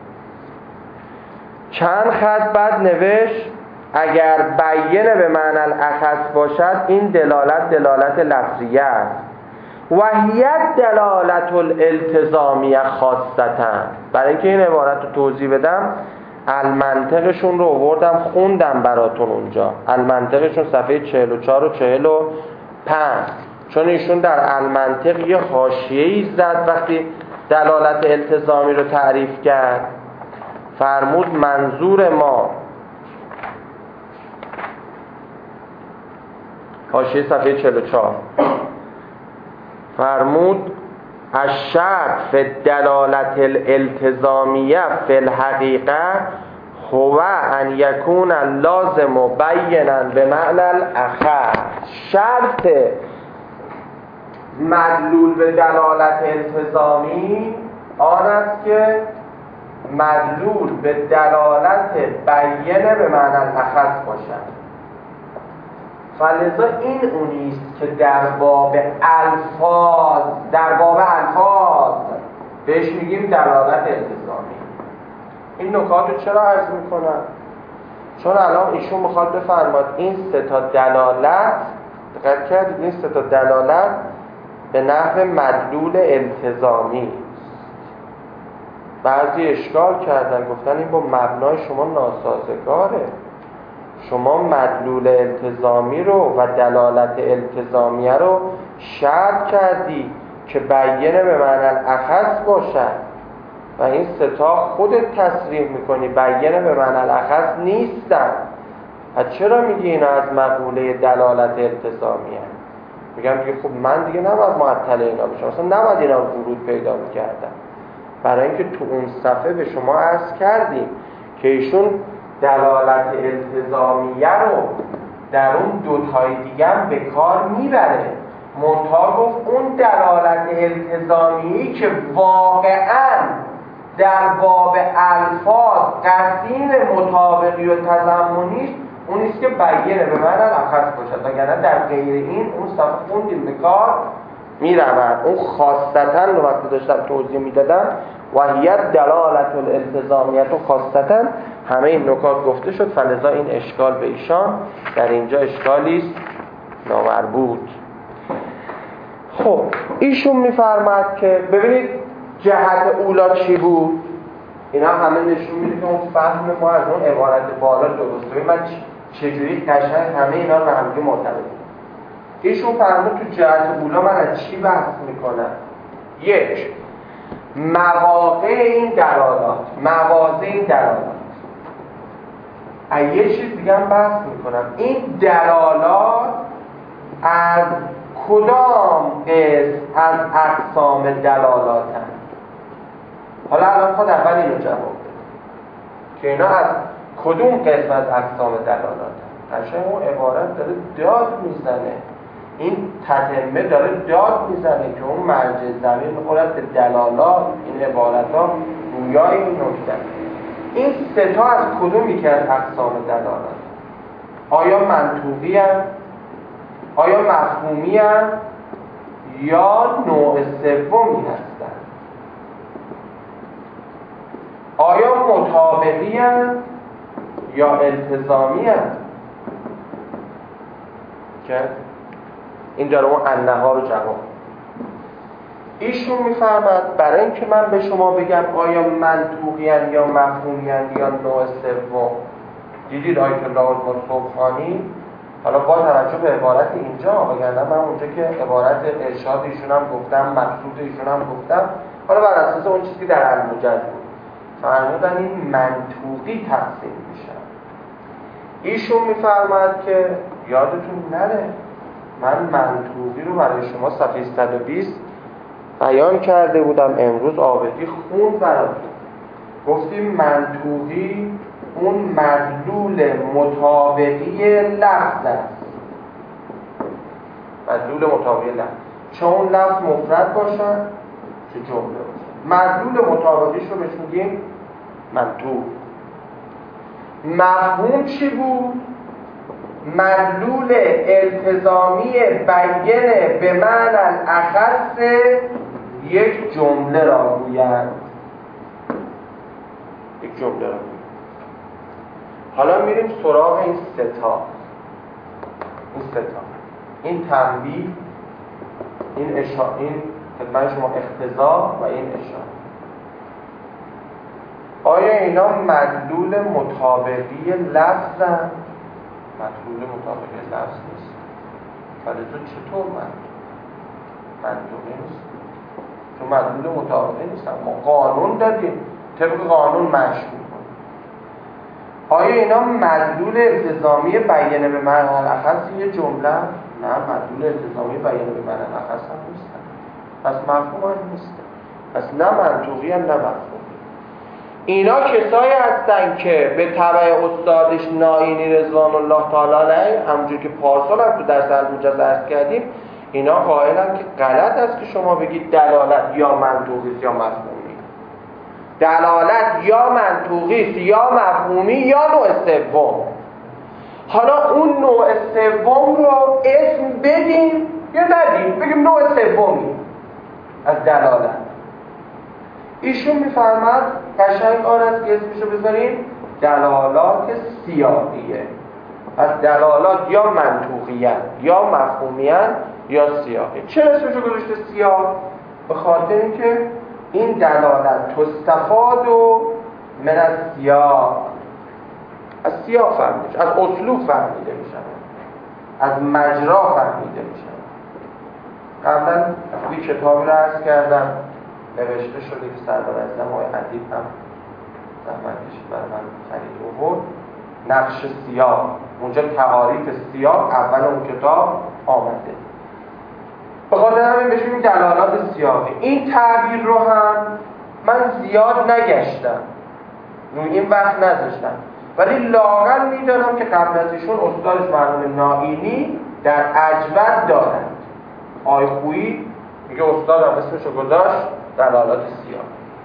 چند خط بعد نوشت اگر بیینه به معنی الاخص باشد این دلالت دلالت لفظیه است و هی دلالت الالتزامیه خاصتا. برای اینکه این عبارت رو توضیح بدم المنطقشون رو آوردم خوندم براتون اونجا. المنطقشون صفحه چهل و چهار و چهل و پنج، چون ایشون در المنطق یه حاشیه‌ای زد وقتی دلالت التزامی رو تعریف کرد. فرمود منظور ما، حاشیه صفحه چهل و چهار، فرمود الشرط فی دلالت الالتزامیه فی الحقیقه هو ان یکون لازم و بینا به معنی الاخر. شرط مدلول به دلالت التزامی آن است که مدلول به دلالت بیینه به معنی الاخص باشد. فلذا این اونیست که در باب الفاظ در باب الفاظ بهش میگیم دلالت التزامی. این نکات رو چرا عرض میکنم؟ چون الان ایشون میخواد بفرماد این سه تا دلالت، دقت کردید این سه تا دلالت به نحو مدلول التزامی. بعضی اشکال کردن، گفتن این با مبنای شما ناسازگاره. شما مدلول التزامی رو و دلالت التزامیه رو شرط کردی که بیینه به معنی الاخص باشد و این ستا خودت تصریح میکنی بیینه به معنی الاخص نیستن. پس چرا میگی اینا از مقوله دلالت التزامیه؟ میگم دیگه خب من دیگه نباید معطل اینا بشم، مثلا نباید اینا رو ورود پیدا میکردم. برای اینکه تو اون صفحه به شما عرض کردیم که ایشون دلالت التزامیه رو در اون دوتای دیگه هم به کار میبره. منتها گفت اون دلالت التزامی که واقعا در باب الفاظ قسیم مطابقی و تضمنی اون است که بیینه به معنی الاخص باشد، وگرنه در غیر این اون صفحه خوندیم به کار میرود. اون خاصتا رو وقتی داشتم توضیح میدادم و هی دلالت الالتزامیت خاصتا. همه این نکات گفته شد، فلذا این اشکال به ایشان در اینجا اشکالی است نامربوط. خب ایشون میفرماد که ببینید جهت اولا چی بود. اینا همه نشون میده که اون فهم ما از اون عبارت بالا درسته. من چجوری قشنگ همه اینا رو هم دیگه مرتبط کنم. ایشون فرمود تو جهت اولا من از چی بحث میکنم؟ یک، مواقع این دلالات، مواضع این دلالات. از یه چیز دیگه هم بحث میکنم، این دلالات از کدام قسم از اقسام دلالات هست. حالا الان خود اول اینو جواب بده که اینا از کدوم قسم از اقسام دلالات هست. قشنگ اون عبارت داره داد میزنه، این تتمه داره داد میزنه که اون مرجع زمین خورد به دلالات. این عبارت ها گویای این نکته. این سه تا از کدوم یکی از اقسام دلالات؟ آیا منطوقی هست؟ آیا مفهومی هست؟ یا نوع سومی هستند؟ آیا مطابقی هست یا التزامی هست؟ که این داره اون انه ها رو جواب. ایشون میفرماد برای اینکه من به شما بگم آیا منطوقی هست یا مفهومی هست یا نوع سوم، دیدید آیت الله المصطفانی حالا با توجه به عبارت اینجا، وگرنه من اونجا که عبارت ارشاد ایشون هم گفتم، مقصود ایشون هم گفتم، حالا بر اساس اون چیزی در الموجز بود فرمودن این منطوقی تقسیم میشن. ایشون میفرماد که یادتون نره من منطوقی رو برای شما صفحه صد و بیست بیان کرده بودم، امروز عابدی خوند براتون. گفتیم منطوقی اون مدلول مطابقی لفظ است. مدلول مطابقی لفظ، چه اون لفظ مفرد باشن چه جمله باشن، مدلول مطابقیش رو بهش میگیم منطوق. مفهوم چی بود؟ مدلول التزامی بیان به معنی الاخص یک جمله را گویند. یک جمله را گویند. حالا میریم سراغ این سه تا. این سه تا. این تنبیه، این اشاره، این خدمت شما اقتضا و این اشاره. آیا اینا مدلول مطابقی لفظن؟ مدلول مطابقی لفظ نیست. ولی تو چطور مدلول؟ مدلولی نیست. تو مدلول مطابقی نیست. ما قانون دادیم، طبق قانون مشروع. آیا اینا مدلول التزامی بیانه به معنی الاخص یه جمله؟ نه، مدلول التزامی بیانه به معنی الاخص هم نیستن. پس مفهوم هم نیستن. پس نه منطوقی هم نه مفهوم. اینا کسایی هستن که به تبع استادش نائینی رضوان الله تعالی علیه، همونجور که پارسال هم تو درس الموجز عرض کردیم، اینا قائلن که غلط است که شما بگید دلالت یا منطوقی یا مفهومی. دلالت یا منطوقی یا مفهومی یا نوع سوم. حالا اون نوع سوم رو اسم بدیم یا ندیم، بگیم نوع سومی از دلالت. ایشون میفرماد قشنگ آن است که اسمشو بذاریم دلالات سیاقیه. از دلالات یا منطوقیه یا مفهومیه یا سیاقی. چرا اسمشو گذاشته سیاق؟ به خاطر اینکه این دلالت تستفاد و من از سیاق، از سیاق فهمیده، از اسلوب فهمیده میشن، از مجرا فهمیده میشن. قبلا توی کتابی رو عرض کردم نوشته شده که سردار اعظم آقای ادیب هم زحمت کشید برای من خرید آورد، نقش سیاق. اونجا تعاریف سیاق اول اون کتاب آمده. به خاطر همین بهش میگیم دلالات سیاقی. این تعبیر رو هم من زیاد نگشتم، روی این وقت نذاشتم، ولی لااقل میدانم که قبل از ایشون استادش مرحوم نائینی در اجود دارند. آقای خویی میگه استادم اسمشو گذاشت دلالات سیاق.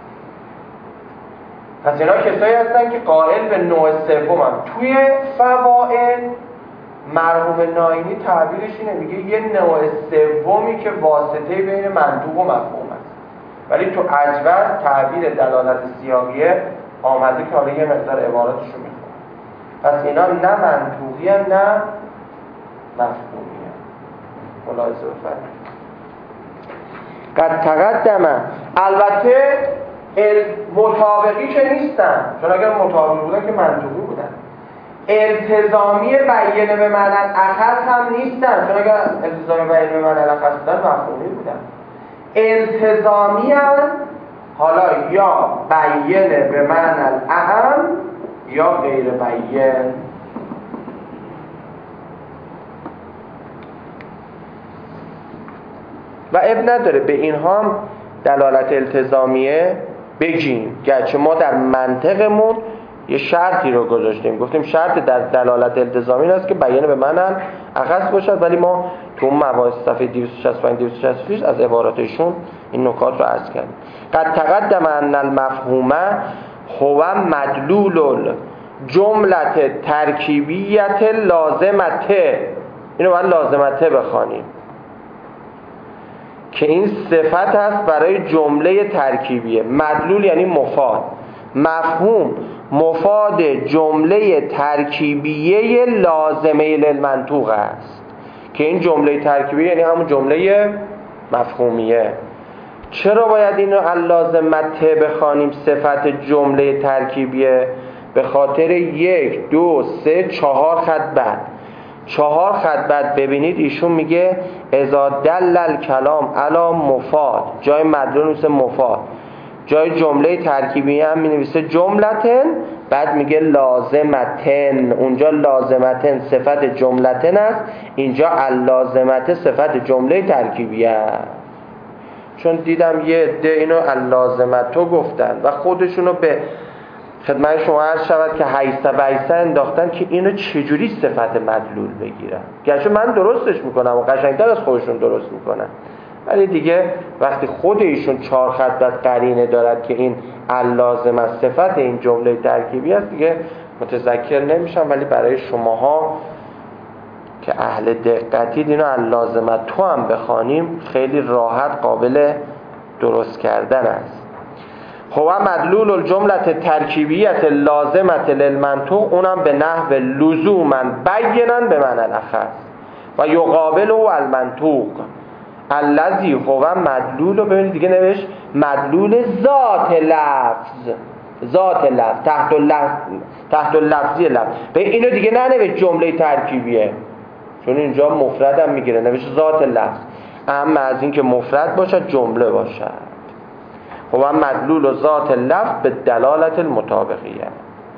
پس اینا کسایی هستن که قائل به نوع سوم هم. توی فوائد مرحوم نائینی تعبیرش اینه، میگه یه نوع سومی که واسطه بین منطوق و مفهوم است. ولی تو اجود تعبیر دلالت سیاقیه آمده که حالا یه مقدار عباراتشو میخونم. پس اینا نه منطوقی هم نه مفهومی هم. ملاحظه بفرمایید. قد تقدم، البته مطابقی که نیستن، چون اگر مطابق بودن که منطوقی بودن. التزامی بیانه به معنی اخص هم نیستن، چون اگر التزامی بیانه به معنی اخص بودن مفهومی بودن. التزامی هم حالا یا بیانه به معنی اعم یا غیر بیان. و اب نداره به اینها هم دلالت التزامیه بگیم، گرچه ما در منطقمون یه شرطی رو گذاشتیم، گفتیم شرط در دلالت التزامی این است که بیان به معنی اخص باشد، ولی ما تو اون مباحث صفحه دویست و شصت و پنج دویست و شصت و شش از عباراتشون این نکات رو عرض کردیم. قد تقدم ان المفهوم هو مدلول جملت ترکیبیت لازمته، اینو باید لازمته بخوانیم که این صفت است برای جمله ترکیبیه. مدلول یعنی مفاد، مفهوم مفاد جمله ترکیبیه لازمه للمنطوق است که این جمله ترکیبیه یعنی همون جمله مفهومیه. چرا باید اینو اللازمته بخوانیم صفت جمله ترکیبیه؟ به خاطر یک دو سه چهار خط بعد چهار خط بعد ببینید ایشون میگه اذا دل الکلام علی مفاد، جای مدلول میشه مفاد، جای جمله ترکیبی هم مینویسه جملتن، بعد میگه لازمتن، اونجا لازمتن صفت جملتن است، اینجا اللازمته صفت جمله ترکیبیه. چون دیدم یه عده اینو اللازمتو گفتن و خودشونو به خدمت شما عرض شود که هیسته بیسته انداختن که اینو چجوری صفت مدلول بگیرن، گرچه من درستش میکنم و قشنگتر از خودشون درست میکنن، ولی دیگه وقتی خود ایشون چهار خط بعد قرینه دارد که این اللازم از صفت این جمله ترکیبی است دیگه متذکر نمیشم. ولی برای شماها که اهل دقتید اینو اللازمت تو هم بخوانیم خیلی راحت قابل درست کردن است. هو مدلول الجملت ترکیبیت لازمت للمنطوق، اونم به نحو لزوما بینا به معنی الاخص و یقابله المنطوق الذی هو مدلول. ببینید دیگه نوشت مدلول ذات لفظ، ذات لفظ تحت اللفظ تحت اللفظی لفظ. به اینو دیگه ننوشت جمله ترکیبیه، چون اینجا مفرد هم میگیره، نوشت ذات لفظ، اما از این که مفرد باشد جمله باشد. هو مدلول ذات لفظ به دلالت المطابقیه.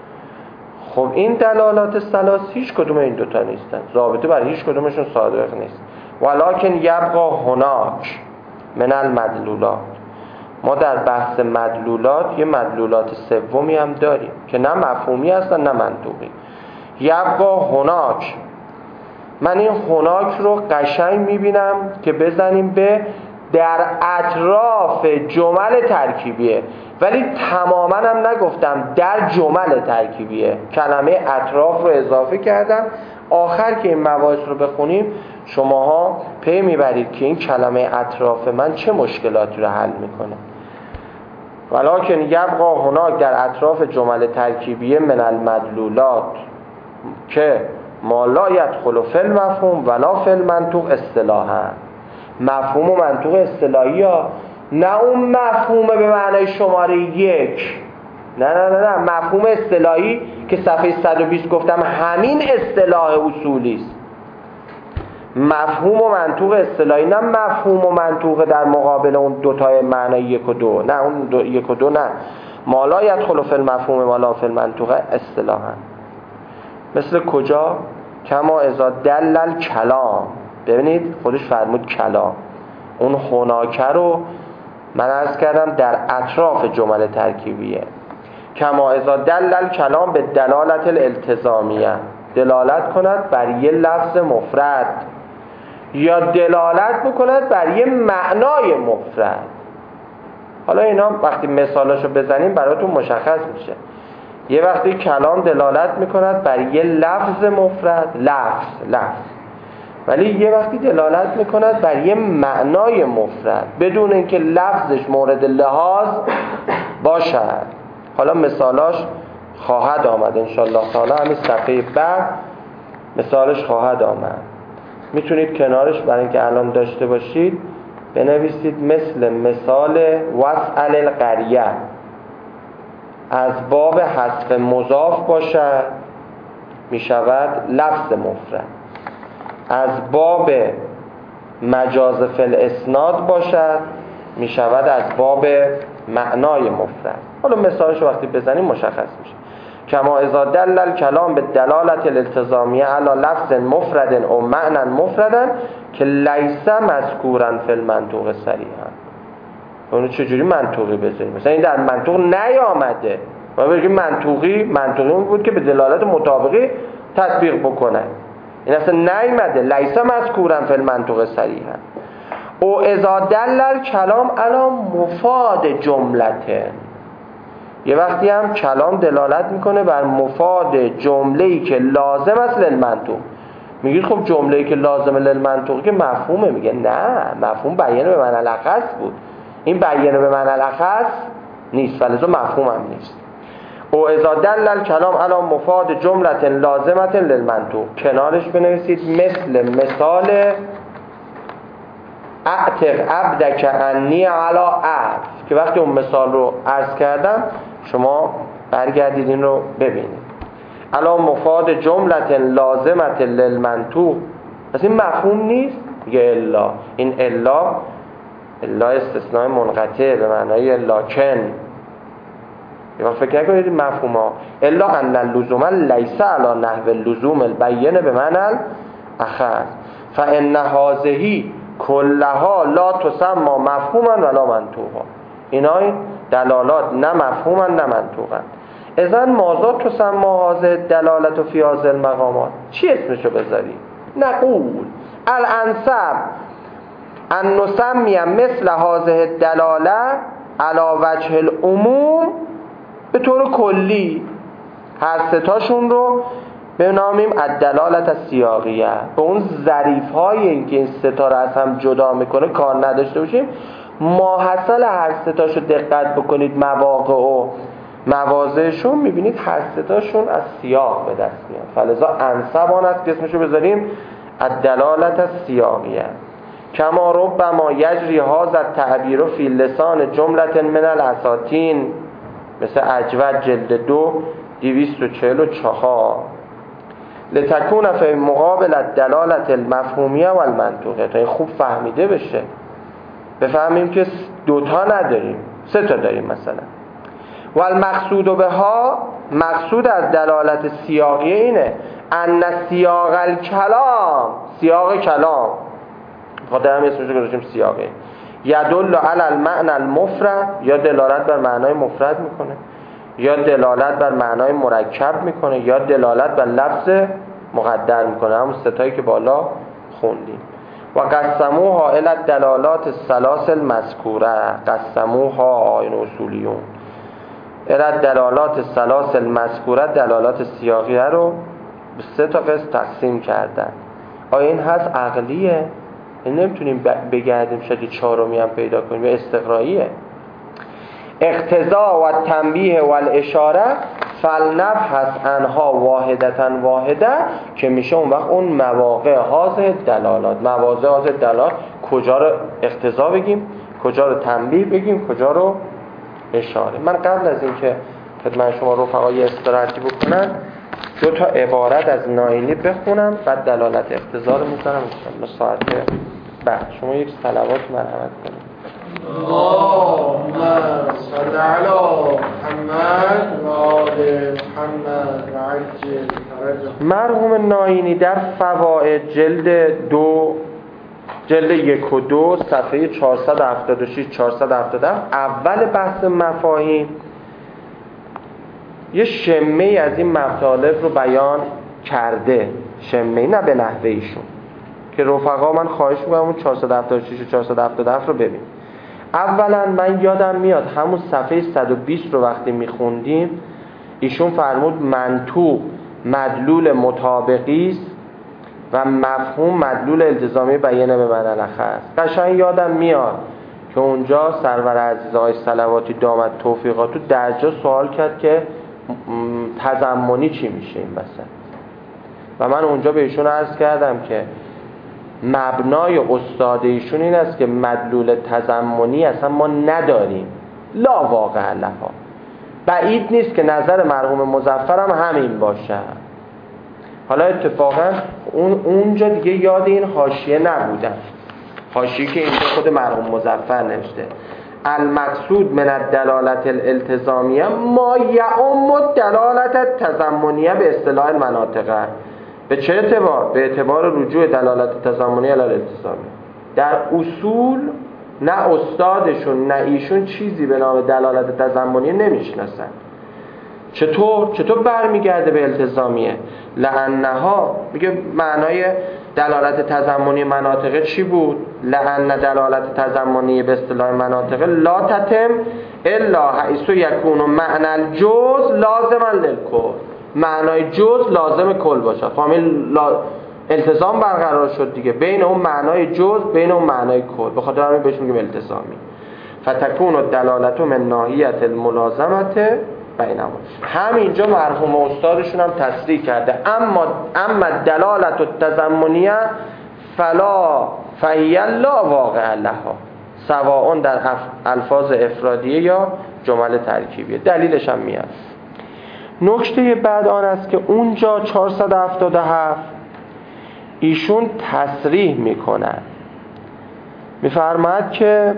خب این دلالات ثلاث هیچ کدوم این دوتا نیستن، ضابطه بر هیچ کدومشون صادق نیست. ولکن یبقى هناک من المدلولات، ما در بحث مدلولات یه مدلولات سومی هم داریم که نه مفهومی هستن نه منطوقی. یبقى هناک، من این هناک رو قشنگ میبینم که بزنیم به در اطراف جمل ترکیبیه، ولی تماما هم نگفتم در جمل ترکیبیه، کلمه اطراف رو اضافه کردم. آخر که این مباحث رو بخونیم شماها پی میبرید که این کلمه اطراف من چه مشکلاتی رو حل میکنه. ولکن یبقى هناک در اطراف جمل ترکیبیه من المدلولات که ما لا یدخل فی المفهوم ولا فی المنطوق اصطلاحا. مفهوم و منطوق اصطلاحی ها، نه اون مفهومه به معنای شماره یک، نه نه نه نه مفهوم اصطلاحی که صفحه صد و بیست گفتم همین اصطلاح اصولی است. مفهوم و منطوق اصطلاحی، نه مفهوم و منطوق در مقابل اون دوتای معنای یک و دو، نه اون دو یک و دو نه. ما لا یدخل فی المفهوم ولا فی المنطوق اصطلاحا. مثل کجا؟ کما اذا دلل کلام، ببینید خودش فرمود کلام، اون هناکه رو من عرض کردم در اطراف جمله ترکیبیه. کما اذا دلل کلام به دلالت الالتزامیه، دلالت کند بر یه لفظ مفرد یا دلالت بکند بر یه معنای مفرد. حالا اینا وقتی مثالاشو بزنیم براتون مشخص میشه. یه وقتی کلام دلالت میکند بر یه لفظ مفرد، لفظ لفظ ولی یه وقتی دلالت میکند بر یه معنای مفرد بدون اینکه لفظش مورد لحاظ باشد. حالا مثالاش خواهد آمد انشالله تعالی، همین صفحه بعد مثالش خواهد آمد. میتونید کنارش برای اینکه الان داشته باشید بنویسید مثل مثال واسأل القریه، از باب حذف مضاف باشد میشود لفظ مفرد، از باب مجاز فی الاسناد باشد میشود از باب معنای مفرد. حالا مثالش وقتی بزنیم مشخص میشه. کما اذا دل الکلام به دلالت الالتزامیه علی لفظ مفرد او معنی مفردا که لیس مذکورا فی المنطوق صریحا. اونو چجوری منطوقی بذاریم؟ مثلا این در منطوق نیامده، ما بگیم منطوقی منطوقی بود که به دلالت مطابقی تطبیق بکنه. این اصلا نیامده، لیس مذکورا فی المنطوق صریحا. او اذا دل الکلام علی مفاد جملته، یه وقتی هم کلام دلالت میکنه بر مفاد جمله‌ای که لازم است للمنطوق. میگید خب جمله‌ای که لازم للمنطوق که مفهومه. میگه نه، مفهوم بیان به معنی الاخص بود، این بیان به معنی الاخص نیست، فلذا مفهوم هم نیست. او اذا دل الکلام علی مفاد جمله لازمه للمنطوق، کنارش بنویسید مثل مثال اعتق عبدک عنی علی عرف، که وقتی اون مثال رو عرض کردم شما برگردید این رو ببینید. علی مفاد جمله لازمه للمنطوق، پس این مفهوم نیست. میگه الا، این الا الا استثناء منقطع به معنای لکن. یه وقت فکر نکنید مفهوم ها الا ان اللزوم لیس علی نحو اللزوم البین به معنی اخذ فان هذه کلها لا تسمى مفهوما ولا منطوقا. اینا دلالات نه مفهوما نه منطوقا. اذن ماذا تسمى هذه دلالت فی هذه المقامات؟ چی اسمشو بذاری؟ نقول الانسب ان نسمی مثل هذه دلاله علی وجه العموم، به طور کلی هر ستاشون رو بنامیم الدلالت السیاقیه، به اون ظریف های این که این ستا رو از هم جدا میکنه کار نداشته باشیم. ماحصل هر ستاشو دقت بکنید مواقع و مواضعشون، میبینید هر ستاشون از سیاق به دست میاد. فلذا انسبان است که اسمشو بذاریم الدلالت السیاقیه. کما ربما یجری هذا التعبیر فی لسان جمله من الاساطین، مثل اجود جلد دو دویست و چهل و چهار، لتکون فی مقابل الدلالت المفهومیه و المنطوقیه، تا این خوب فهمیده بشه، بفهمیم که دوتا نداریم، سه تا داریم مثلا. و المقصود بها، مقصود از دلالت سیاقیه اینه ان سیاق الکلام، سیاق کلام، خاطر هم اسمش رو گذاشتیم سیاقه، یدل علی المعنى المفرد، یا دلالت بر معنای مفرد میکنه، یا دلالت بر معنای مرکب میکنه، یا دلالت بر لفظ مقدر میکنه، همون ستایی که بالا خوندیم. و قسموها الی الدلالات الثلاث المذکوره، قسموها این اصولیون الی الدلالات الثلاث المذکوره، دلالات سیاقیه رو به سه تا قسم تقسیم کردن. آیا این هست عقلیه؟ این نمیتونیم بگردیم شاید چهارمی هم پیدا کنیم، یا استقراییه. اقتضا و تنبیه و الاشاره فلنبحث عنها واحدتا واحده، که میشه اون وقت اون مواقع حاضر دلالات، مواضع حاضر دلالات، کجا رو اقتضا بگیم، کجا رو تنبیه بگیم، کجا رو اشاره. من قبل از اینکه خدمت شما رفقای استراحتی بکنم دو تا عبارت از ناینی بخونم، بعد دلالت اقتضا رو میذارم ان ساعت بعد. شما یک صلوات مرحمت کنید. اللهم صل علی محمد و آل محمد و عجل فرجهم. مرحوم ناینی در فوائد جلد دو جلد یک و دو صفحه چهارصد و هفتاد و شش چهارصد و هفتاد و هفت اول بحث مفاهیم یه شمه از این مطالب رو بیان کرده، شمه نه به نحوه ایشون، که رفقا من خواهش می‌کنم اون چهارصد و هفتاد و شش و چهارصد و هفتاد و هفت رو ببین. اولا من یادم میاد همون صفحه صد و بیست رو وقتی میخوندیم ایشون فرمود منطوق مدلول مطابقی است و مفهوم مدلول التزامی بیانه به معنی الاخص. قشنگ یادم میاد که اونجا سرور عزیز آقای صلواتی دامت توفیقاتو در جا سوال کرد که تضمنی چی میشه این وسط، و من اونجا به ایشون عرض کردم که مبنای استاد ایشون این است که مدلول تضمنی اصلا ما نداریم، لا واقع لها. بعید نیست که نظر مرحوم مظفر هم همین باشه. حالا اتفاقا اون اونجا دیگه یاد این حاشیه نبودن، حاشیه که اینجا خود مرحوم مظفر نوشته المقصود من الدلالت الالتزامیه ما یعم الدلالت التضمنیه به اصطلاح المناطق. به چه اعتبار؟ به اعتبار رجوع دلالت تضمنی علی الالتزامی. در اصول نه استادشون نه ایشون چیزی به نام دلالت تضمنی نمیشناسن. چطور؟ چطور برمیگرده به التزامیه؟ لانها میگه معنای دلالت تضمنی مناطق چی بود؟ لان دلالت تضمنی به اصطلاح مناطق لا تتم الا حیث یکون معنی الجزء لازما للکل. معنای جزء لازم کل باشه. فامیل لا... التزام برقرار شد دیگه بین اون معنای جزء بین اون معنای کل. به خاطر همین بهش میگیم التزامی. فتکون الدلالت من ناحیه الملازمه بینما. همینجا مرحوم استادشون هم تصریح کرده اما اما دلالت التضمنیه فلا فهی لا واقع لها سواء در الفاظ افرادیه یا جمل ترکیبیه. دلیلش هم میاد. نکته بعد آن است که اونجا چهارصد و هفتاد و هفت ایشون تصریح میکنن، میفرماید که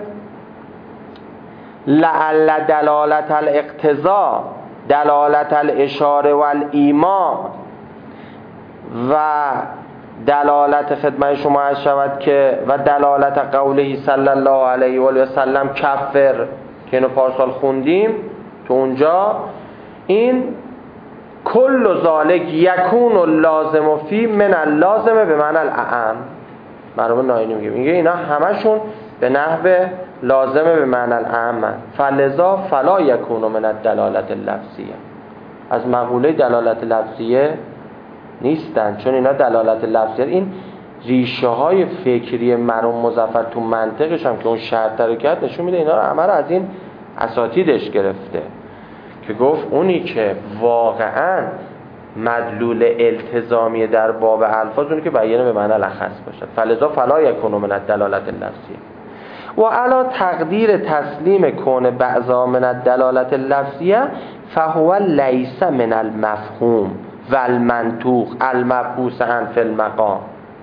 لعل دلالت الاقتضا دلالت الاشاره والایما و دلالت خدمت شما عرض شود که و دلالت قوله صلی الله علیه و آله و سلم کفر که اینو پارسال خوندیم تو اونجا، این کل ذالک یکون اللازم فی من اللازم به معنی الاعم. مرحوم ناینی میگه میگه اینا همشون به نحو لازمه به معنی الاعم، فلذا فلا یکون من الدلالت اللفظیه. از مقوله دلالت لفظیه نیستن، چون اینا دلالت لفظیه این ریشه های فکری مرحوم مظفر تو منطقش هم که اون شرط رو کرد نشون میده اینا رو همه رو از این اساتیدش گرفته که گفت اونی که واقعا مدلول التزامی در باب الفاظ اونی که بیانه به معنی الاخص باشه. فلذا فلا یکون من الدلالت اللفظیه و علا تقدیر تسلیم کون بعضا من الدلالت اللفظیه فهو لیس من المفهوم و المنطوق المبحوث عن فی المقام.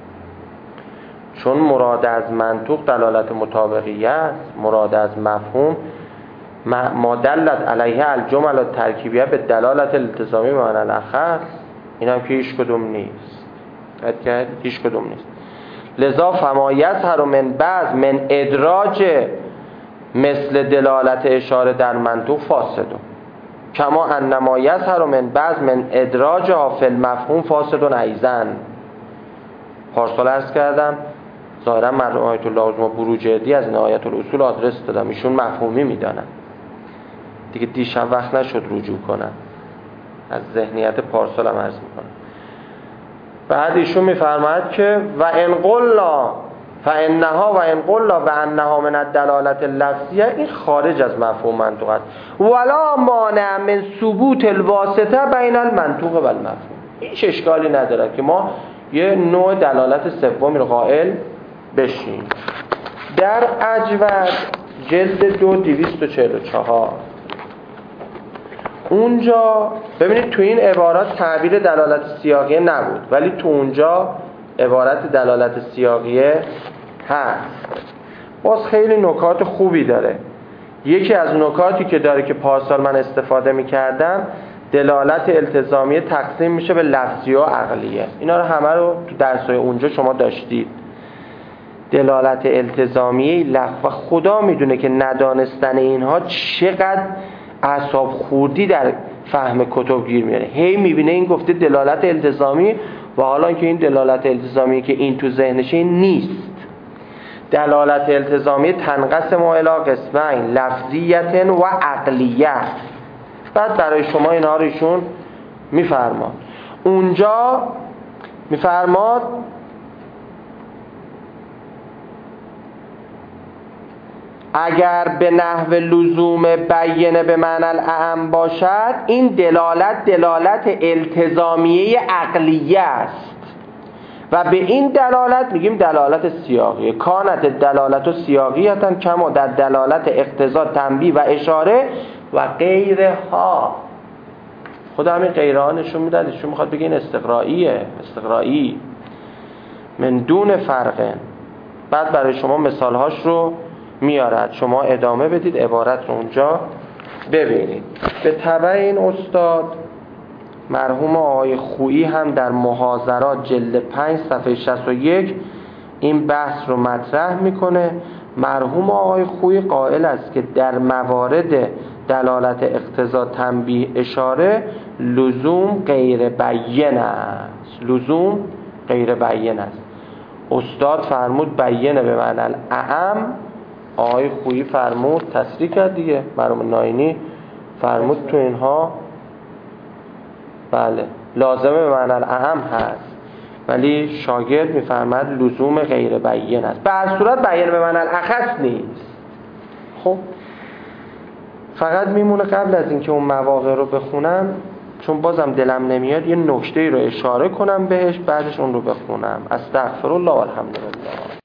چون مراد از منطوق دلالت مطابقیه است، مراد از مفهوم ما دلت علیه الجمل الترکیبیه به دلالت الالتزامی به معنی الاخص. این هم که هیچ کدوم نیست، قد کرد هیچ کدوم نیست. لذا فما یظهر من بعض من ادراج مثل دلالت اشاره در منطوق فاسد کما انما یظهر من بعض من ادراج فی المفهوم فاسد ایضا. پارسال عرض کردم ظاهرا مرحوم آیت الله عظما بروجردی از نهایت الاصول آدرس دادم، ایشون مفهومی میدانن دیگه، دیشب وقت نشد رجوع کنن، از ذهنیت پارسال هم عرض میکنم. بعد ایشون میفرماید که و ان قلنا فانها و ان قلنا و انها من الدلالت اللفظیه، این خارج از مفهوم منطوق است. ولا مانع من ثبوت الواسطه بین المنطوق و المفهوم. هیچ اشکالی نداره که ما یه نوع دلالت سومی رو قائل بشیم. در اجود جلد دو دویست و چهل و چهار اونجا ببینید تو این عبارات تعبیر دلالت سیاقیه نبود، ولی تو اونجا عبارت دلالت سیاقیه هست. باز خیلی نکات خوبی داره. یکی از نکاتی که داره که پارسال من استفاده می‌کردم، دلالت التزامیه تقسیم میشه به لفظی و عقلیه. اینا رو همه رو تو درس‌های اونجا شما داشتید. دلالت التزامیه لفظ و خدا میدونه که ندانستن اینها چقدر اعصاب خوردی در فهم کتب گیر میاره. هی میبینه این گفته دلالت التزامی و حالا که این دلالت التزامی که این تو ذهنشه این نیست. دلالت التزامی تنقسم الی قسمین لفظیت و عقلیه. بعد برای شما اینها رو ایشون میفرماد. اونجا میفرماد اگر به نحو لزوم بیانه به معنی الاعم باشد، این دلالت دلالت التزامیه عقلیه است و به این دلالت میگیم دلالت سیاقیه. کانت دلالت و سیاقیتاً کما در دلالت اقتضا، تنبیه و اشاره و غیرها. خدا همین غیرها نشون میداد، ایشون میخواد بگه این استقرائیه، استقرایی من دون فرقه. بعد برای شما مثالهاش رو میارد، شما ادامه بدید، عبارت رو اونجا ببینید. به تبع این استاد مرحوم آقای خویی هم در محاضرات جلد پنج صفحه شصت و یک این بحث رو مطرح میکنه. مرحوم آقای خویی قائل است که در موارد دلالت اقتضا، تنبیه، اشاره لزوم غیر بیان است. لزوم غیر بیان است. استاد فرمود بیانه به معنی الاعم، آقای خویی فرمود تصریح کرد دیگه، مرحوم ناینی فرمود تو اینها بله لازمه به معنی الاعم هست، ولی شاگرد میفرماد لزوم غیر بیان است. به هر صورت بیان به معنی الاخص نیست. خب فقط میمونه قبل از اینکه اون مواقع رو بخونم، چون بازم دلم نمیاد، یه نکته رو اشاره کنم بهش، بعدش اون رو بخونم. استغفرالله و الحمدلله.